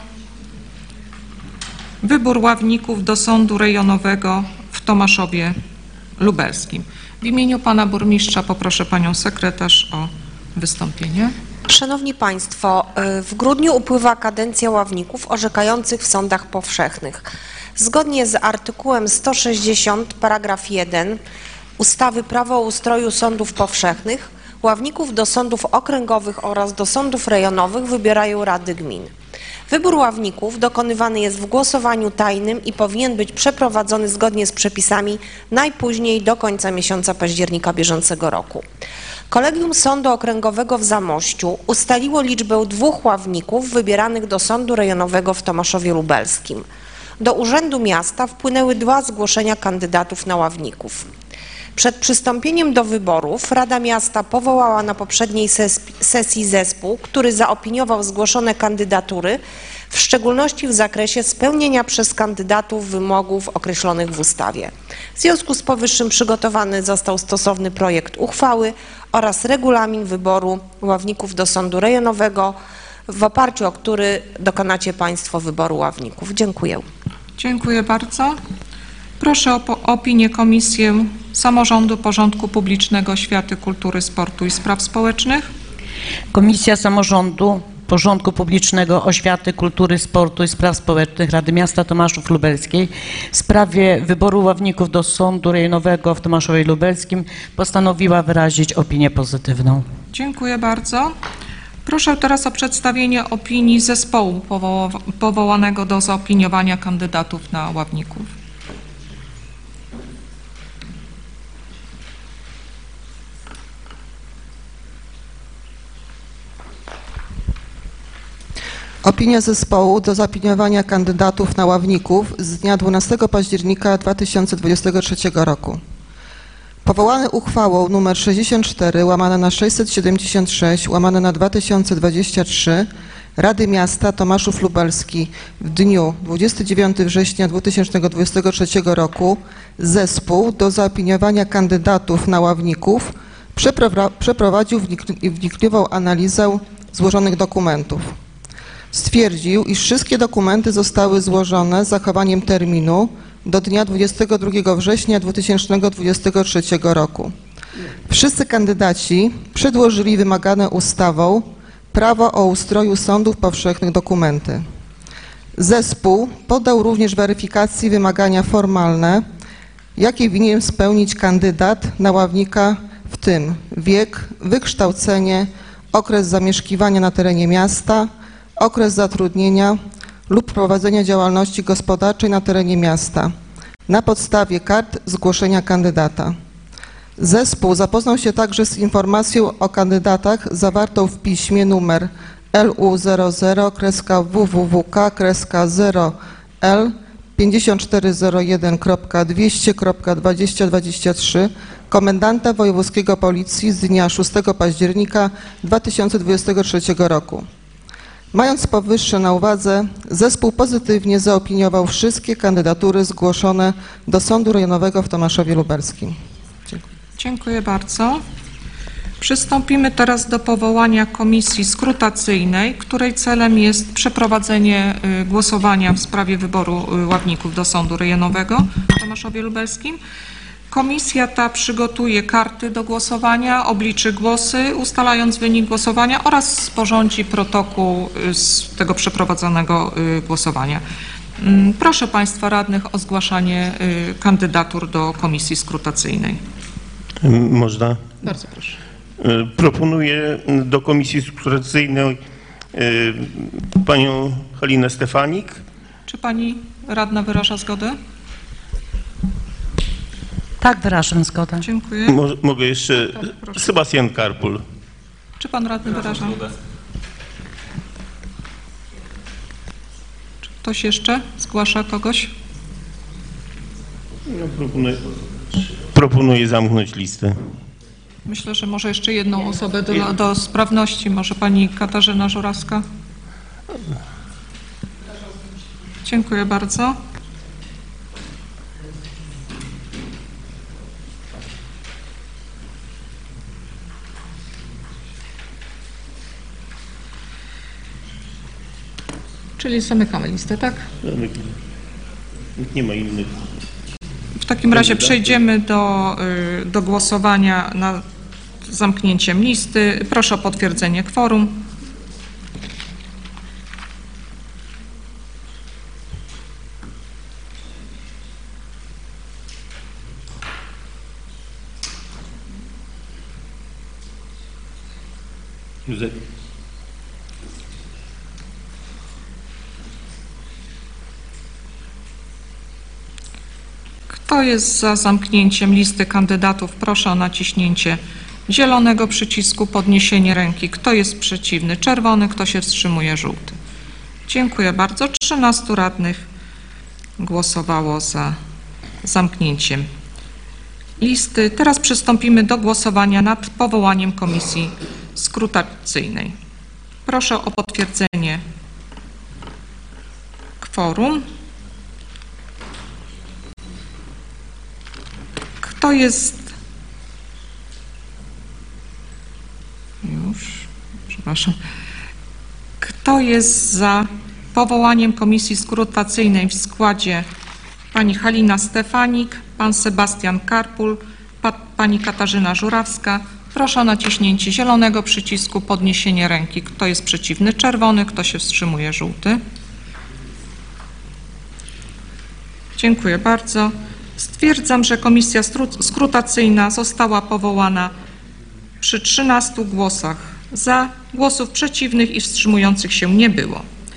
Wybór ławników do Sądu Rejonowego w Tomaszowie Lubelskim. W imieniu Pana Burmistrza poproszę Panią Sekretarz o wystąpienie. Szanowni Państwo, w grudniu upływa kadencja ławników orzekających w sądach powszechnych. Zgodnie z artykułem sto sześćdziesiąt paragraf jeden ustawy Prawo o ustroju sądów powszechnych ławników do sądów okręgowych oraz do sądów rejonowych wybierają rady gmin. Wybór ławników dokonywany jest w głosowaniu tajnym i powinien być przeprowadzony zgodnie z przepisami najpóźniej do końca miesiąca października bieżącego roku. Kolegium Sądu Okręgowego w Zamościu ustaliło liczbę dwóch ławników wybieranych do Sądu Rejonowego w Tomaszowie Lubelskim. Do Urzędu Miasta wpłynęły dwa zgłoszenia kandydatów na ławników. Przed przystąpieniem do wyborów Rada Miasta powołała na poprzedniej sesji zespół, który zaopiniował zgłoszone kandydatury, w szczególności w zakresie spełnienia przez kandydatów wymogów określonych w ustawie. W związku z powyższym przygotowany został stosowny projekt uchwały oraz regulamin wyboru ławników do Sądu Rejonowego, w oparciu o który dokonacie Państwo wyboru ławników. Dziękuję. Dziękuję bardzo. Proszę o opinię Komisji Samorządu, Porządku Publicznego, Oświaty, Kultury, Sportu i Spraw Społecznych. Komisja Samorządu, Porządku Publicznego, Oświaty, Kultury, Sportu i Spraw Społecznych Rady Miasta Tomaszów Lubelskiej w sprawie wyboru ławników do Sądu Rejonowego w Tomaszowie Lubelskim postanowiła wyrazić opinię pozytywną. Dziękuję bardzo. Proszę teraz o przedstawienie opinii zespołu powoła- powołanego do zaopiniowania kandydatów na ławników. Opinia zespołu do zaopiniowania kandydatów na ławników z dnia dwunastego października dwa tysiące dwudziestego trzeciego roku. Powołany uchwałą nr sześćdziesiąt cztery łamane na sześćset siedemdziesiąt sześć łamane na dwa tysiące dwadzieścia trzy Rady Miasta Tomaszów Lubelski w dniu dwudziestego dziewiątego września dwa tysiące dwudziestego trzeciego roku zespół do zaopiniowania kandydatów na ławników przepro- przeprowadził wnik- wnikliwą analizę złożonych dokumentów. Stwierdził, iż wszystkie dokumenty zostały złożone z zachowaniem terminu do dnia dwudziestego drugiego września dwa tysiące dwudziestego trzeciego roku. Wszyscy kandydaci przedłożyli wymagane ustawą prawo o ustroju sądów powszechnych dokumenty. Zespół poddał również weryfikacji wymagania formalne, jakie winien spełnić kandydat na ławnika, w tym wiek, wykształcenie, okres zamieszkiwania na terenie miasta, okres zatrudnienia lub prowadzenia działalności gospodarczej na terenie miasta na podstawie kart zgłoszenia kandydata. Zespół zapoznał się także z informacją o kandydatach zawartą w piśmie numer L U zero zero W W W K zero L pięćdziesiąt cztery zero jeden dwieście dwadzieścia dwadzieścia trzy komendanta wojewódzkiego Policji z dnia szóstego października dwa tysiące dwudziestego trzeciego roku. Mając powyższe na uwadze, zespół pozytywnie zaopiniował wszystkie kandydatury zgłoszone do Sądu Rejonowego w Tomaszowie Lubelskim. Dziękuję. Dziękuję bardzo. Przystąpimy teraz do powołania komisji skrutacyjnej, której celem jest przeprowadzenie y, głosowania w sprawie wyboru y, ławników do Sądu Rejonowego w Tomaszowie Lubelskim. Komisja ta przygotuje karty do głosowania, obliczy głosy, ustalając wynik głosowania oraz sporządzi protokół y, z tego przeprowadzonego y, głosowania. Mm, Proszę Państwa radnych o zgłaszanie y, kandydatur do komisji skrutacyjnej. Można? Bardzo proszę. Proponuję do komisji skrutacyjnej panią Halinę Stefanik. Czy pani radna wyraża zgodę? Tak, wyrażam zgodę. Dziękuję. Mo- Mogę jeszcze Tak, proszę. Sebastian Karpul. Czy pan radny wyraża? Czy ktoś jeszcze zgłasza kogoś? Ja proponuję, proponuję zamknąć listę. Myślę, że może jeszcze jedną osobę do, do sprawności. Może pani Katarzyna Żurawska? Dziękuję bardzo. Czyli zamykamy listę, tak? Nie ma innych. W takim razie przejdziemy do, y, do głosowania nad zamknięciem listy. Proszę o potwierdzenie kworum. Józef. Kto jest za zamknięciem listy kandydatów? Proszę o naciśnięcie zielonego przycisku, podniesienie ręki. Kto jest przeciwny? Czerwony. Kto się wstrzymuje? Żółty. Dziękuję bardzo. trzynastu radnych głosowało za zamknięciem listy. Teraz przystąpimy do głosowania nad powołaniem komisji skrutacyjnej. Proszę o potwierdzenie kworum. Kto jest... Już, przepraszam. Kto jest za powołaniem komisji skrutacyjnej w składzie pani Halina Stefanik, pan Sebastian Karpul, pa, pani Katarzyna Żurawska, Proszę o naciśnięcie zielonego przycisku, podniesienie ręki. Kto jest przeciwny? Czerwony. Kto się wstrzymuje? Żółty. Dziękuję bardzo. Stwierdzam, że komisja skrutacyjna została powołana przy trzynastu głosach za, głosów przeciwnych i wstrzymujących się nie było.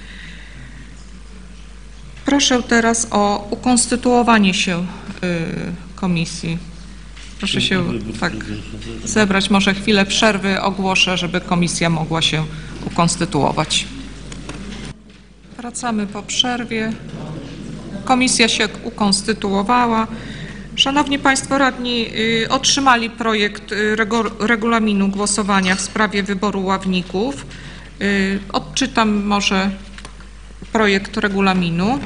Proszę teraz o ukonstytuowanie się y, komisji. Proszę się tak zebrać, może chwilę przerwy ogłoszę, żeby komisja mogła się ukonstytuować. Wracamy po przerwie. Komisja się ukonstytuowała. Szanowni Państwo Radni, y, otrzymali projekt y, regu, regulaminu głosowania w sprawie wyboru ławników. Y, odczytam może projekt regulaminu.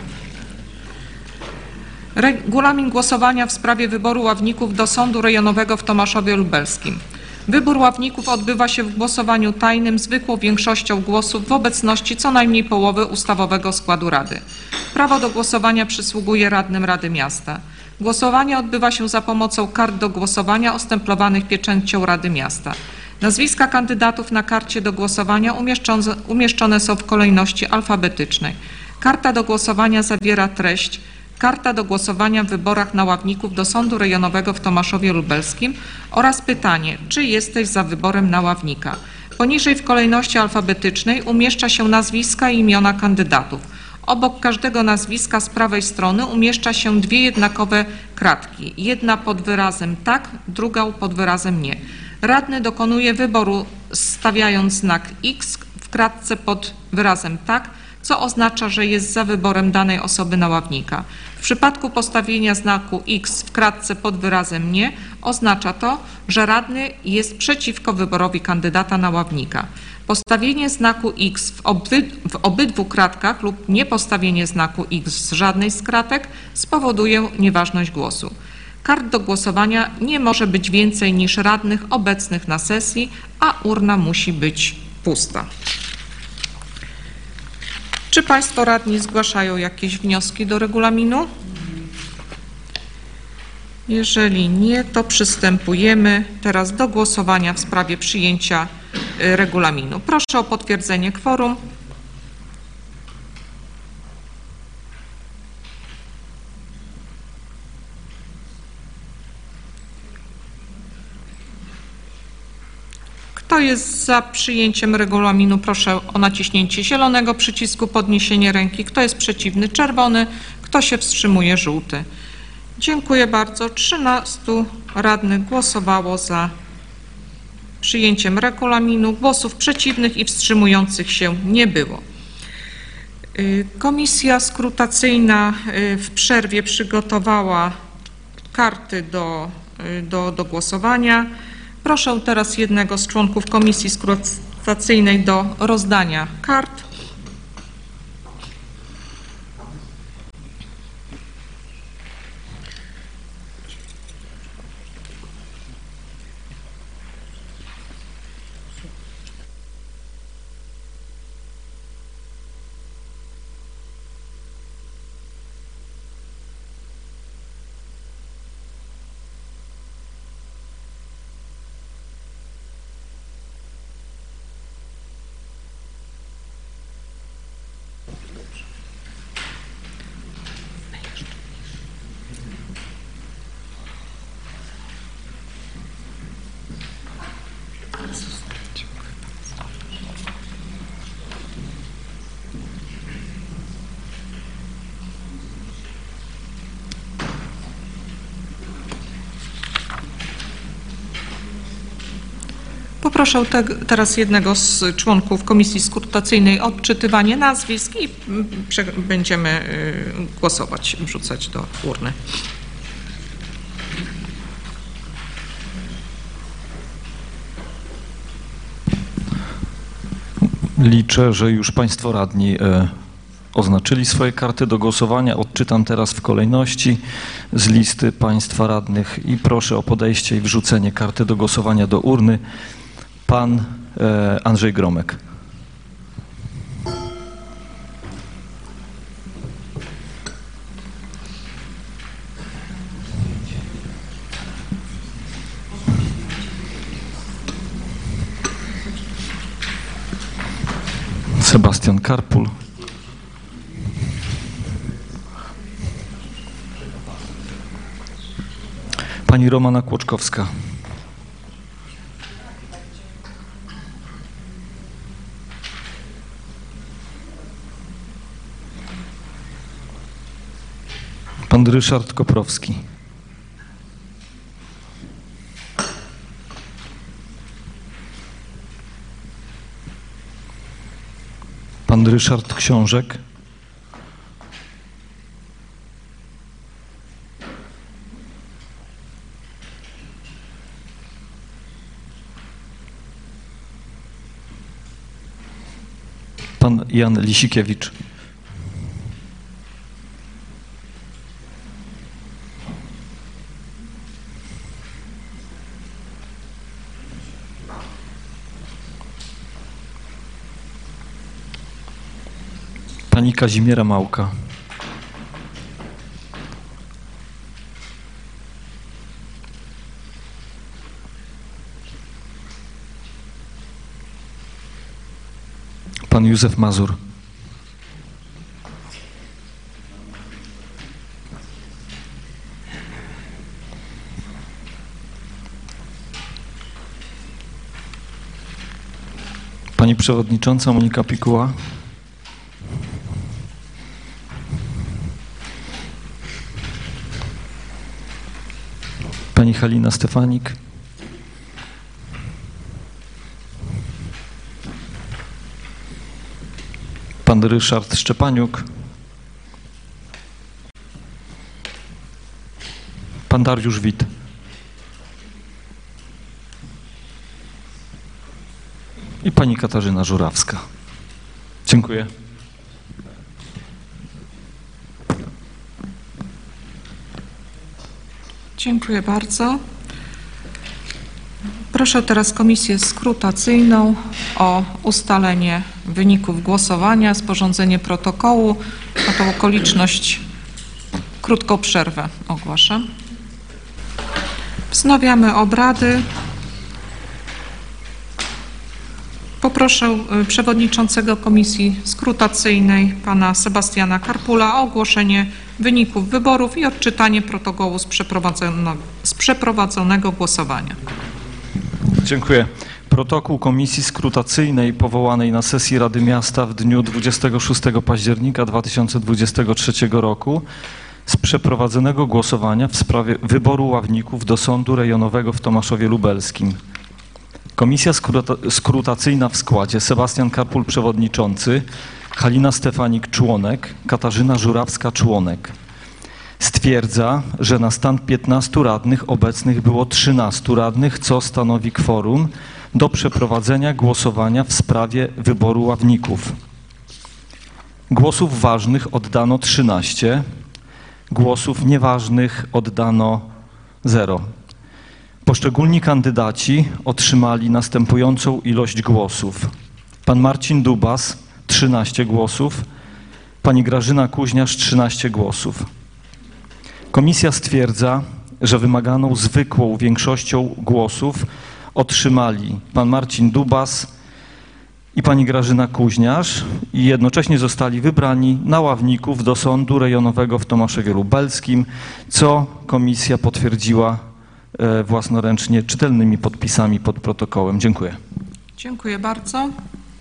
Regulamin głosowania w sprawie wyboru ławników do Sądu Rejonowego w Tomaszowie Lubelskim. Wybór ławników odbywa się w głosowaniu tajnym zwykłą większością głosów w obecności co najmniej połowy ustawowego składu Rady. Prawo do głosowania przysługuje radnym Rady Miasta. Głosowanie odbywa się za pomocą kart do głosowania ostemplowanych pieczęcią Rady Miasta. Nazwiska kandydatów na karcie do głosowania umieszczone, umieszczone są w kolejności alfabetycznej. Karta do głosowania zawiera treść: karta do głosowania w wyborach na ławników do Sądu Rejonowego w Tomaszowie Lubelskim oraz pytanie, czy jesteś za wyborem na ławnika. Poniżej w kolejności alfabetycznej umieszcza się nazwiska i imiona kandydatów. Obok każdego nazwiska z prawej strony umieszcza się dwie jednakowe kratki. Jedna pod wyrazem tak, druga pod wyrazem nie. Radny dokonuje wyboru stawiając znak X w kratce pod wyrazem tak, co oznacza, że jest za wyborem danej osoby na ławnika. W przypadku postawienia znaku X w kratce pod wyrazem nie, oznacza to, że radny jest przeciwko wyborowi kandydata na ławnika. Postawienie znaku X w, obyd w obydwu kratkach lub niepostawienie znaku X z żadnej z kratek spowoduje nieważność głosu. Kart do głosowania nie może być więcej niż radnych obecnych na sesji, a urna musi być pusta. Czy Państwo radni zgłaszają jakieś wnioski do regulaminu? Jeżeli nie, to przystępujemy teraz do głosowania w sprawie przyjęcia regulaminu. Proszę o potwierdzenie kworum. Kto jest za przyjęciem regulaminu, proszę o naciśnięcie zielonego przycisku, podniesienie ręki. Kto jest przeciwny? Czerwony. Kto się wstrzymuje? Żółty. Dziękuję bardzo. trzynastu radnych głosowało za przyjęciem regulaminu. Głosów przeciwnych i wstrzymujących się nie było. Komisja skrutacyjna w przerwie przygotowała karty do, do, do głosowania. Proszę teraz jednego z członków komisji skrutacyjnej do rozdania kart. Poproszę te, teraz jednego z członków komisji skrutacyjnej o odczytywanie nazwisk i prze, będziemy y, głosować, wrzucać do urny. Liczę, że już Państwo radni e, oznaczyli swoje karty do głosowania. Odczytam teraz w kolejności z listy Państwa radnych i proszę o podejście i wrzucenie karty do głosowania do urny. Pan e, Andrzej Gromek. Sebastian Karpul. Pani Romana Kłoczkowska. Pan Ryszard Koprowski. Pan Ryszard Książek. Pan Jan Lisikiewicz. Pani Kazimiera Małka. Pan Józef Mazur. Pani Przewodnicząca Monika Pikuła. Pani Halina Stefanik. Pan Ryszard Szczepaniuk. Pan Dariusz Wit. I pani Katarzyna Żurawska. Dziękuję. Dziękuję bardzo. Proszę teraz komisję skrutacyjną o ustalenie wyników głosowania, sporządzenie protokołu. O tą okoliczność krótką przerwę ogłaszam. Wznawiamy obrady. Poproszę przewodniczącego komisji skrutacyjnej pana Sebastiana Karpula o ogłoszenie wyników wyborów i odczytanie protokołu z, przeprowadzono, z przeprowadzonego głosowania. Dziękuję. Protokół Komisji Skrutacyjnej powołanej na sesji Rady Miasta w dniu dwudziestego szóstego października dwa tysiące dwudziestego trzeciego roku z przeprowadzonego głosowania w sprawie wyboru ławników do Sądu Rejonowego w Tomaszowie Lubelskim. Komisja skrutacyjna w składzie Sebastian Karpul przewodniczący, Halina Stefanik członek, Katarzyna Żurawska członek. Stwierdza, że na stan piętnastu radnych obecnych było trzynastu radnych, co stanowi kworum do przeprowadzenia głosowania w sprawie wyboru ławników. Głosów ważnych oddano trzynaście, głosów nieważnych oddano zero. Poszczególni kandydaci otrzymali następującą ilość głosów. Pan Marcin Dubas trzynaście głosów, pani Grażyna Kuźniarz trzynaście głosów. Komisja stwierdza, że wymaganą zwykłą większością głosów otrzymali pan Marcin Dubas i pani Grażyna Kuźniarz i jednocześnie zostali wybrani na ławników do Sądu Rejonowego w Tomaszowie Lubelskim, co komisja potwierdziła własnoręcznie czytelnymi podpisami pod protokołem. Dziękuję. Dziękuję bardzo.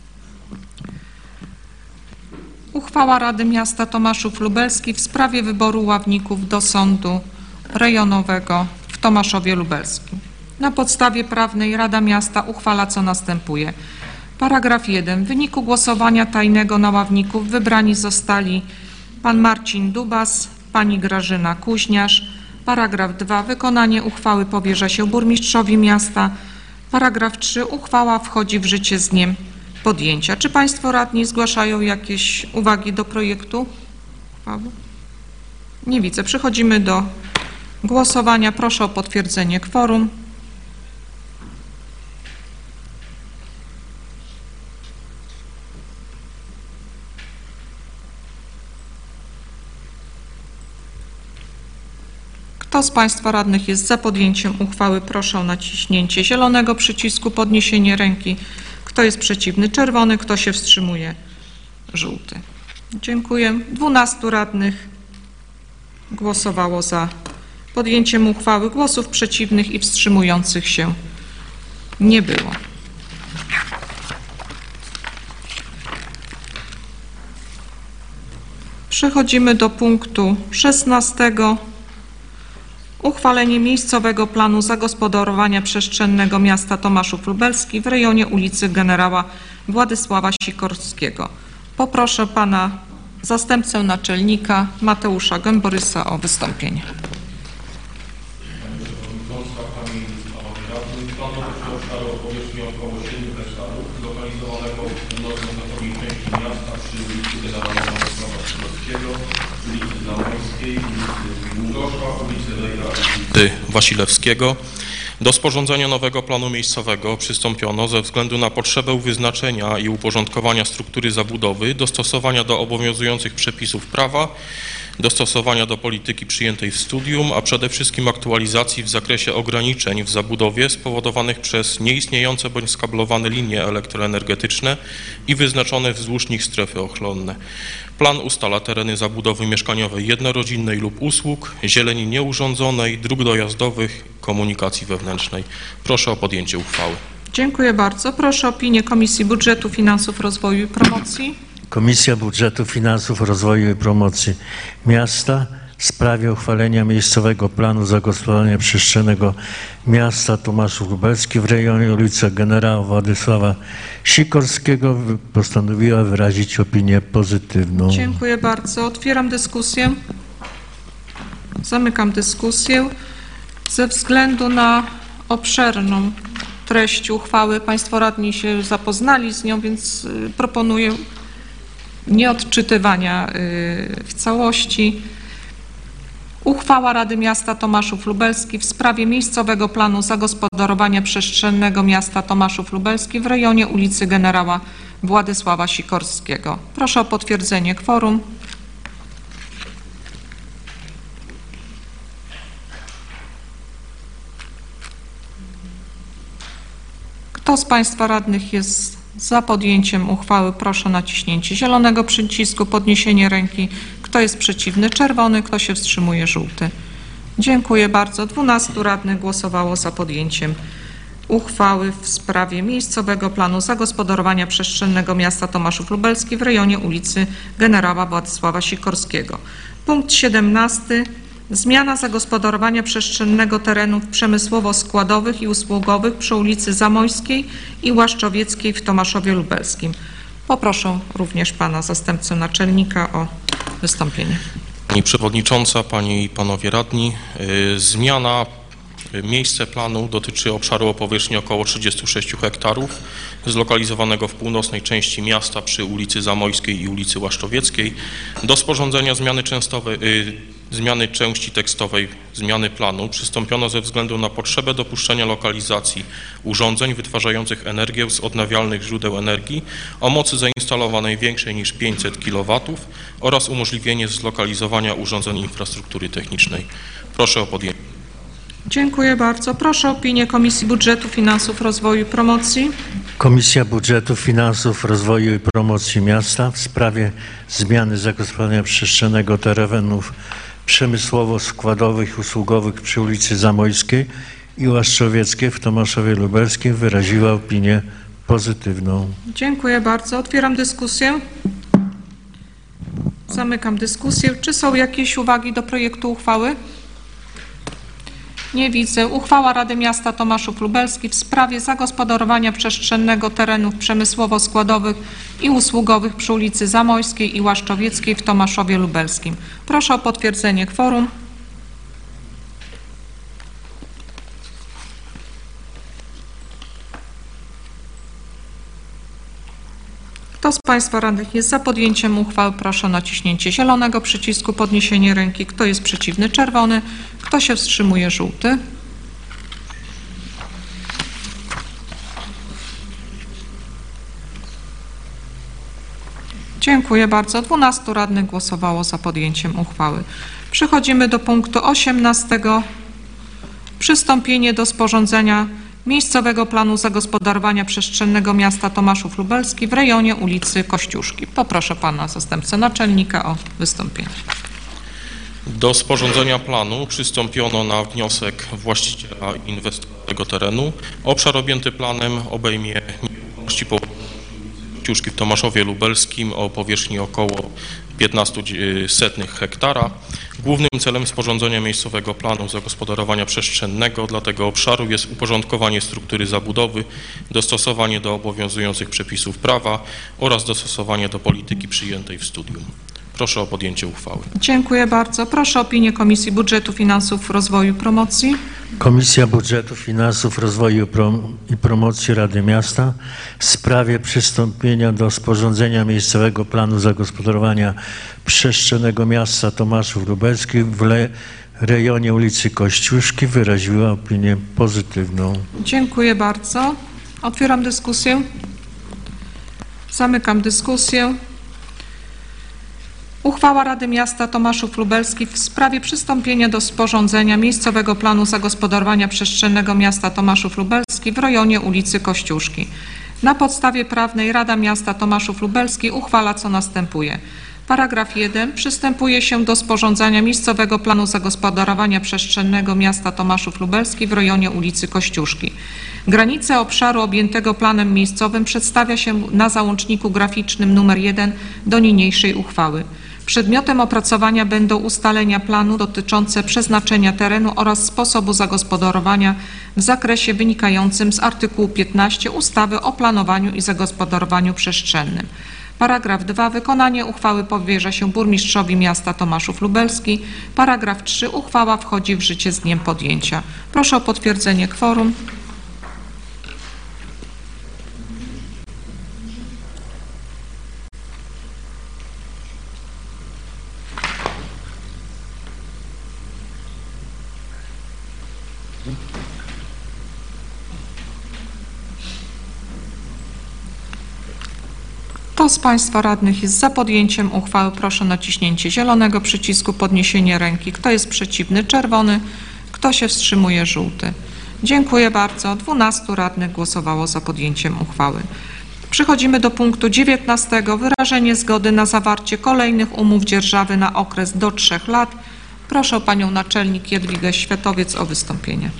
Uchwała Rady Miasta Tomaszów Lubelski w sprawie wyboru ławników do Sądu Rejonowego w Tomaszowie Lubelskim. Na podstawie prawnej Rada Miasta uchwala, co następuje. Paragraf jeden. W wyniku głosowania tajnego na ławników wybrani zostali pan Marcin Dubas, pani Grażyna Kuźniarz. Paragraf dwa. Wykonanie uchwały powierza się burmistrzowi miasta. Paragraf trzy. Uchwała wchodzi w życie z dniem podjęcia. Czy państwo radni zgłaszają jakieś uwagi do projektu uchwały? Nie widzę. Przechodzimy do głosowania. Proszę o potwierdzenie kworum. Kto z państwa radnych jest za podjęciem uchwały, proszę o naciśnięcie zielonego przycisku, podniesienie ręki. Kto jest przeciwny? Czerwony. Kto się wstrzymuje? żółty. Dziękuję. dwunastu radnych głosowało za podjęciem uchwały. Głosów przeciwnych i wstrzymujących się nie było. Przechodzimy do punktu szesnastego. Uchwalenie miejscowego planu zagospodarowania przestrzennego miasta Tomaszów Lubelski w rejonie ulicy Generała Władysława Sikorskiego. Poproszę pana zastępcę naczelnika Mateusza Gęborysa o wystąpienie. Wasilewskiego. Do sporządzenia nowego planu miejscowego przystąpiono ze względu na potrzebę wyznaczenia i uporządkowania struktury zabudowy, dostosowania do obowiązujących przepisów prawa, dostosowania do polityki przyjętej w studium, a przede wszystkim aktualizacji w zakresie ograniczeń w zabudowie spowodowanych przez nieistniejące bądź skablowane linie elektroenergetyczne i wyznaczone wzdłuż nich strefy ochronne. Plan ustala tereny zabudowy mieszkaniowej jednorodzinnej lub usług, zieleni nieurządzonej, dróg dojazdowych, komunikacji wewnętrznej. Proszę o podjęcie uchwały. Dziękuję bardzo. Proszę o opinię Komisji Budżetu, Finansów, Rozwoju i Promocji. Komisja Budżetu, Finansów, Rozwoju i Promocji Miasta w sprawie uchwalenia miejscowego planu zagospodarowania przestrzennego miasta Tomaszów Lubelski w rejonie ulicy Generała Władysława Sikorskiego postanowiła wyrazić opinię pozytywną. Dziękuję bardzo. Otwieram dyskusję. Zamykam dyskusję. Ze względu na obszerną treść uchwały Państwo radni się zapoznali z nią, więc proponuję nieodczytywania w całości. Uchwała Rady Miasta Tomaszów Lubelski w sprawie miejscowego planu zagospodarowania przestrzennego miasta Tomaszów Lubelski w rejonie ulicy Generała Władysława Sikorskiego. Proszę o potwierdzenie kworum. Kto z Państwa radnych jest za podjęciem uchwały, proszę o naciśnięcie zielonego przycisku, podniesienie ręki. Kto jest przeciwny? Czerwony. Kto się wstrzymuje? Żółty. Dziękuję bardzo. dwunastu radnych głosowało za podjęciem uchwały w sprawie miejscowego planu zagospodarowania przestrzennego miasta Tomaszów Lubelski w rejonie ulicy Generała Władysława Sikorskiego. Punkt siedemnasty. Zmiana zagospodarowania przestrzennego terenów przemysłowo-składowych i usługowych przy ulicy Zamojskiej i Łaszczowieckiej w Tomaszowie Lubelskim. Poproszę również pana zastępcę naczelnika o wystąpienie. Pani Przewodnicząca, Panie i Panowie Radni, yy, zmiana miejsce planu dotyczy obszaru o powierzchni około trzydziestu sześciu hektarów, zlokalizowanego w północnej części miasta przy ulicy Zamojskiej i ulicy Łaszczowieckiej. Do sporządzenia zmiany częstowej, yy, zmiany części tekstowej zmiany planu przystąpiono ze względu na potrzebę dopuszczenia lokalizacji urządzeń wytwarzających energię z odnawialnych źródeł energii o mocy zainstalowanej większej niż pięćset kilowatów oraz umożliwienie zlokalizowania urządzeń infrastruktury technicznej. Proszę o podjęcie. Dziękuję bardzo. Proszę o opinię Komisji Budżetu, Finansów, Rozwoju i Promocji. Komisja Budżetu, Finansów, Rozwoju i Promocji Miasta w sprawie zmiany zagospodarowania przestrzennego terenów przemysłowo-składowych i usługowych przy ulicy Zamojskiej i Łaszczowieckiej w Tomaszowie Lubelskim wyraziła opinię pozytywną. Dziękuję bardzo. Otwieram dyskusję. Zamykam dyskusję. Czy są jakieś uwagi do projektu uchwały? Nie widzę. Uchwała Rady Miasta Tomaszów Lubelski w sprawie zagospodarowania przestrzennego terenów przemysłowo-składowych i usługowych przy ulicy Zamojskiej i Łaszczowieckiej w Tomaszowie Lubelskim. Proszę o potwierdzenie kworum. Kto z Państwa radnych jest za podjęciem uchwały, proszę o naciśnięcie zielonego przycisku, podniesienie ręki. Kto jest przeciwny? Czerwony. Kto się wstrzymuje? Żółty. Dziękuję bardzo. dwunastu radnych głosowało za podjęciem uchwały. Przechodzimy do punktu osiemnastego. Przystąpienie do sporządzenia miejscowego planu zagospodarowania przestrzennego miasta Tomaszów Lubelski w rejonie ulicy Kościuszki. Poproszę pana zastępcę naczelnika o wystąpienie. Do sporządzenia planu przystąpiono na wniosek właściciela i inwestora tego terenu. Obszar objęty planem obejmie nieruchomości po Kościuszki w Tomaszowie Lubelskim o powierzchni około piętnaście setnych hektara. Głównym celem sporządzenia miejscowego planu zagospodarowania przestrzennego dla tego obszaru jest uporządkowanie struktury zabudowy, dostosowanie do obowiązujących przepisów prawa oraz dostosowanie do polityki przyjętej w studium. Proszę o podjęcie uchwały. Dziękuję bardzo. Proszę o opinię Komisji Budżetu, Finansów, Rozwoju i Promocji. Komisja Budżetu, Finansów, Rozwoju i Promocji Rady Miasta w sprawie przystąpienia do sporządzenia miejscowego planu zagospodarowania przestrzennego miasta Tomaszów Lubelskich w le- rejonie ulicy Kościuszki wyraziła opinię pozytywną. Dziękuję bardzo. Otwieram dyskusję. Zamykam dyskusję. Uchwała Rady Miasta Tomaszów Lubelskich w sprawie przystąpienia do sporządzenia miejscowego planu zagospodarowania przestrzennego miasta Tomaszów Lubelski w rejonie ulicy Kościuszki. Na podstawie prawnej Rada Miasta Tomaszów Lubelski uchwala, co następuje. Paragraf jeden. Przystępuje się do sporządzenia miejscowego planu zagospodarowania przestrzennego miasta Tomaszów Lubelski w rejonie ulicy Kościuszki. Granice obszaru objętego planem miejscowym przedstawia się na załączniku graficznym numer jeden do niniejszej uchwały. Przedmiotem opracowania będą ustalenia planu dotyczące przeznaczenia terenu oraz sposobu zagospodarowania w zakresie wynikającym z artykułu piętnastego ustawy o planowaniu i zagospodarowaniu przestrzennym. Paragraf dwa. Wykonanie uchwały powierza się burmistrzowi miasta Tomaszów Lubelski. Paragraf trzy. Uchwała wchodzi w życie z dniem podjęcia. Proszę o potwierdzenie kworum. Kto z Państwa radnych jest za podjęciem uchwały, proszę o naciśnięcie zielonego przycisku, podniesienie ręki. Kto jest przeciwny, czerwony. Kto się wstrzymuje, żółty. Dziękuję bardzo. dwunastu radnych głosowało za podjęciem uchwały. Przechodzimy do punktu dziewiętnastego. Wyrażenie zgody na zawarcie kolejnych umów dzierżawy na okres do trzech lat. Proszę o panią naczelnik Jadwigę Światowiec o wystąpienie.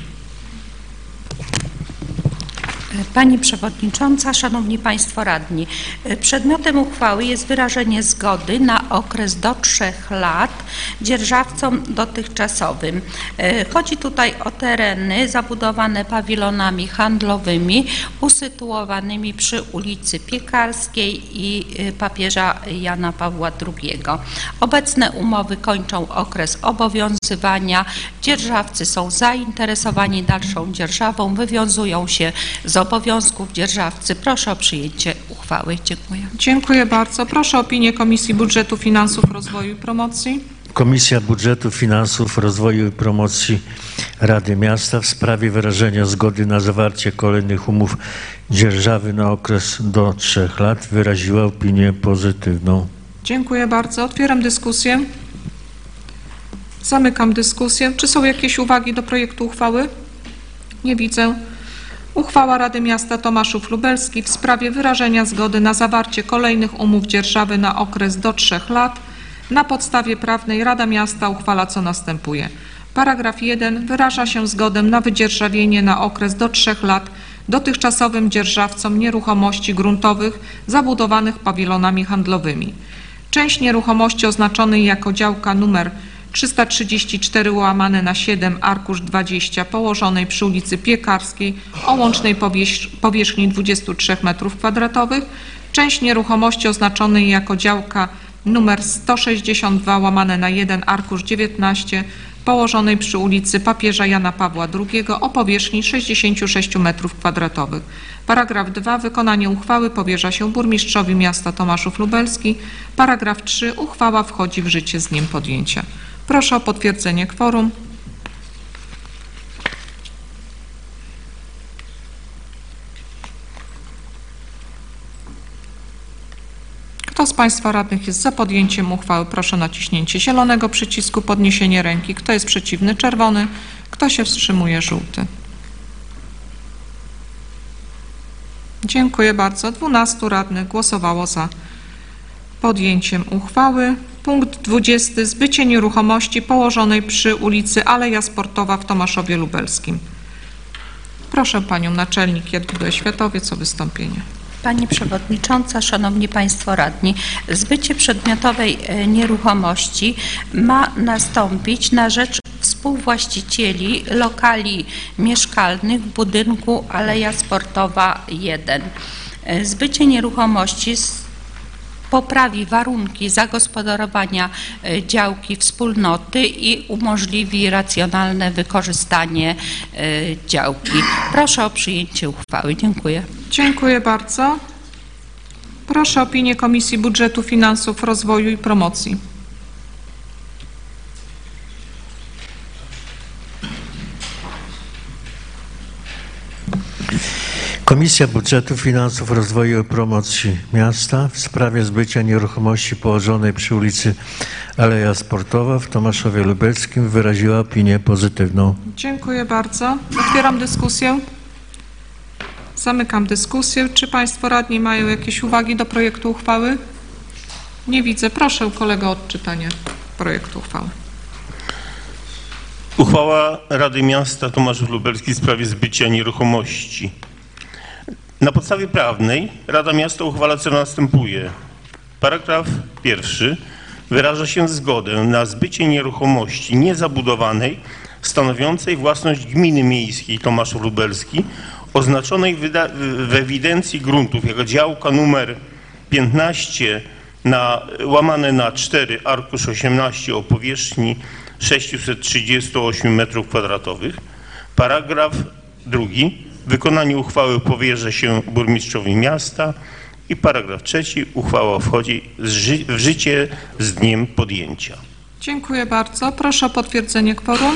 Pani Przewodnicząca, Szanowni Państwo Radni, przedmiotem uchwały jest wyrażenie zgody na okres do trzech lat dzierżawcom dotychczasowym. Chodzi tutaj o tereny zabudowane pawilonami handlowymi usytuowanymi przy ulicy Piekarskiej i papieża Jana Pawła drugiego. Obecne umowy kończą okres obowiązywania. Dzierżawcy są zainteresowani dalszą dzierżawą, wywiązują się z obowiązków dzierżawcy. Proszę o przyjęcie uchwały. Dziękuję. Dziękuję bardzo. Proszę o opinię Komisji Budżetu, Finansów, Rozwoju i Promocji. Komisja Budżetu, Finansów, Rozwoju i Promocji Rady Miasta w sprawie wyrażenia zgody na zawarcie kolejnych umów dzierżawy na okres do trzech lat wyraziła opinię pozytywną. Dziękuję bardzo. Otwieram dyskusję. Zamykam dyskusję. Czy są jakieś uwagi do projektu uchwały? Nie widzę. Uchwała Rady Miasta Tomaszów Lubelski w sprawie wyrażenia zgody na zawarcie kolejnych umów dzierżawy na okres do trzech lat. Na podstawie prawnej Rada Miasta uchwala, co następuje. Paragraf jeden. Wyraża się zgodę na wydzierżawienie na okres do trzech lat dotychczasowym dzierżawcom nieruchomości gruntowych zabudowanych pawilonami handlowymi. Część nieruchomości oznaczonej jako działka numer trzysta trzydzieści cztery łamane na siedem arkusz dwadzieścia położonej przy ulicy Piekarskiej o łącznej powierz powierzchni dwudziestu trzech metrów kwadratowych, część nieruchomości oznaczonej jako działka numer sto sześćdziesiąt dwa łamane na jeden arkusz dziewiętnaście położonej przy ulicy Papieża Jana Pawła drugiego o powierzchni sześćdziesięciu sześciu metrów kwadratowych. Paragraf dwa. Wykonanie uchwały powierza się burmistrzowi miasta Tomaszów Lubelski. Paragraf trzy. Uchwała wchodzi w życie z dniem podjęcia. Proszę o potwierdzenie kworum. Kto z Państwa radnych jest za podjęciem uchwały, proszę o naciśnięcie zielonego przycisku, podniesienie ręki. Kto jest przeciwny, czerwony. Kto się wstrzymuje, żółty. Dziękuję bardzo. dwunastu radnych głosowało za podjęciem uchwały. Punkt dwudziesty. Zbycie nieruchomości położonej przy ulicy Aleja Sportowa w Tomaszowie Lubelskim. Proszę Panią Naczelnik Jadwigę Oświatowiec o wystąpienie. Pani Przewodnicząca, Szanowni Państwo Radni, zbycie przedmiotowej e, nieruchomości ma nastąpić na rzecz współwłaścicieli lokali mieszkalnych w budynku Aleja Sportowa jeden. E, Zbycie nieruchomości z poprawi warunki zagospodarowania e, działki wspólnoty i umożliwi racjonalne wykorzystanie e, działki. Proszę o przyjęcie uchwały. Dziękuję. Dziękuję bardzo. Proszę o opinię Komisji Budżetu, Finansów, Rozwoju i Promocji. Komisja Budżetu, Finansów, Rozwoju i Promocji Miasta w sprawie zbycia nieruchomości położonej przy ulicy Aleja Sportowa w Tomaszowie Lubelskim wyraziła opinię pozytywną. Dziękuję bardzo. Otwieram dyskusję. Zamykam dyskusję. Czy Państwo radni mają jakieś uwagi do projektu uchwały? Nie widzę. Proszę kolegę o odczytanie projektu uchwały. Uchwała Rady Miasta Tomaszów Lubelski w sprawie zbycia nieruchomości. Na podstawie prawnej Rada Miasta uchwala, co następuje. Paragraf pierwszy wyraża się zgodę na zbycie nieruchomości niezabudowanej stanowiącej własność gminy miejskiej Tomaszów Lubelski oznaczonej w ewidencji gruntów jako działka numer piętnaście na, łamane na cztery arkusz osiemnaście o powierzchni sześćset trzydzieści osiem metrów kwadratowych. Paragraf drugi. Wykonanie uchwały powierza się burmistrzowi miasta. I paragraf trzeci. Uchwała wchodzi w życie z dniem podjęcia. Dziękuję bardzo. Proszę o potwierdzenie kworum.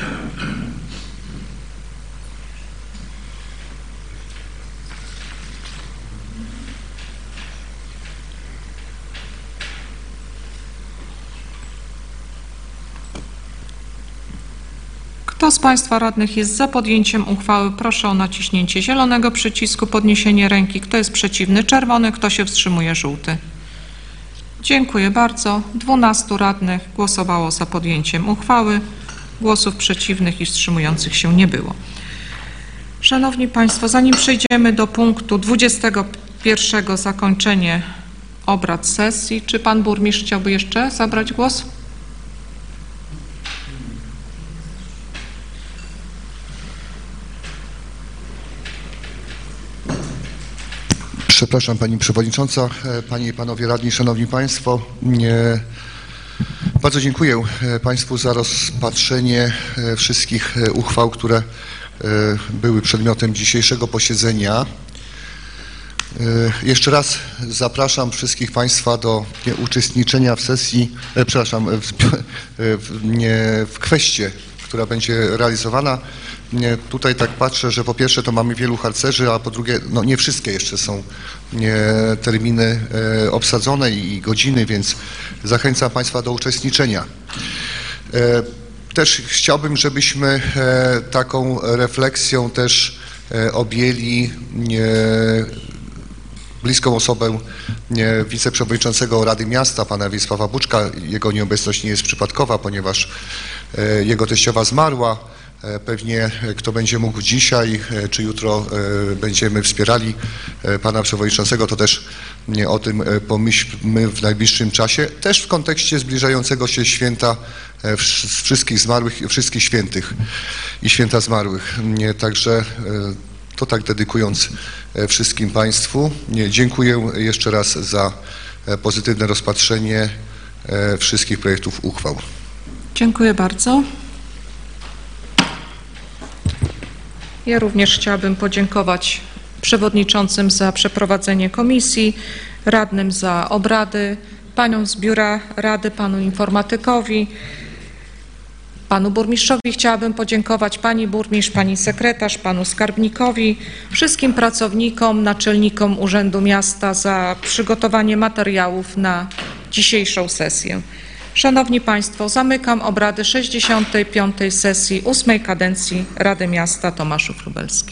Kto z Państwa radnych jest za podjęciem uchwały? Proszę o naciśnięcie zielonego przycisku, podniesienie ręki. Kto jest przeciwny? Czerwony. Kto się wstrzymuje? Żółty. Dziękuję bardzo. dwunastu radnych głosowało za podjęciem uchwały. Głosów przeciwnych i wstrzymujących się nie było. Szanowni Państwo, zanim przejdziemy do punktu dwudziestego pierwszego, zakończenie obrad sesji, czy Pan Burmistrz chciałby jeszcze zabrać głos? Przepraszam Pani Przewodnicząca, Panie i Panowie Radni, Szanowni Państwo. Bardzo dziękuję Państwu za rozpatrzenie wszystkich uchwał, które były przedmiotem dzisiejszego posiedzenia. Jeszcze raz zapraszam wszystkich Państwa do uczestniczenia w sesji, przepraszam, w, w, nie, w kweście, która będzie realizowana. Nie, tutaj tak patrzę, że po pierwsze to mamy wielu harcerzy, a po drugie no nie wszystkie jeszcze są nie, terminy e, obsadzone i godziny, więc zachęcam Państwa do uczestniczenia. E, też chciałbym, żebyśmy e, taką refleksją też e, objęli nie, bliską osobę nie, wiceprzewodniczącego Rady Miasta, pana Wiesława Buczka. Jego nieobecność nie jest przypadkowa, ponieważ e, jego teściowa zmarła. Pewnie kto będzie mógł dzisiaj czy jutro będziemy wspierali pana przewodniczącego, to też nie o tym pomyślmy w najbliższym czasie, też w kontekście zbliżającego się święta wszystkich zmarłych, wszystkich świętych i święta zmarłych. Także to tak dedykując wszystkim Państwu. Dziękuję jeszcze raz za pozytywne rozpatrzenie wszystkich projektów uchwał. Dziękuję bardzo. Ja również chciałabym podziękować przewodniczącym za przeprowadzenie komisji, radnym za obrady, paniom z biura rady, panu informatykowi, panu burmistrzowi chciałabym podziękować, pani burmistrz, pani sekretarz, panu skarbnikowi, wszystkim pracownikom, naczelnikom Urzędu Miasta za przygotowanie materiałów na dzisiejszą sesję. Szanowni Państwo, zamykam obrady sześćdziesiątej piątej sesji ósmej kadencji Rady Miasta Tomaszów Lubelski.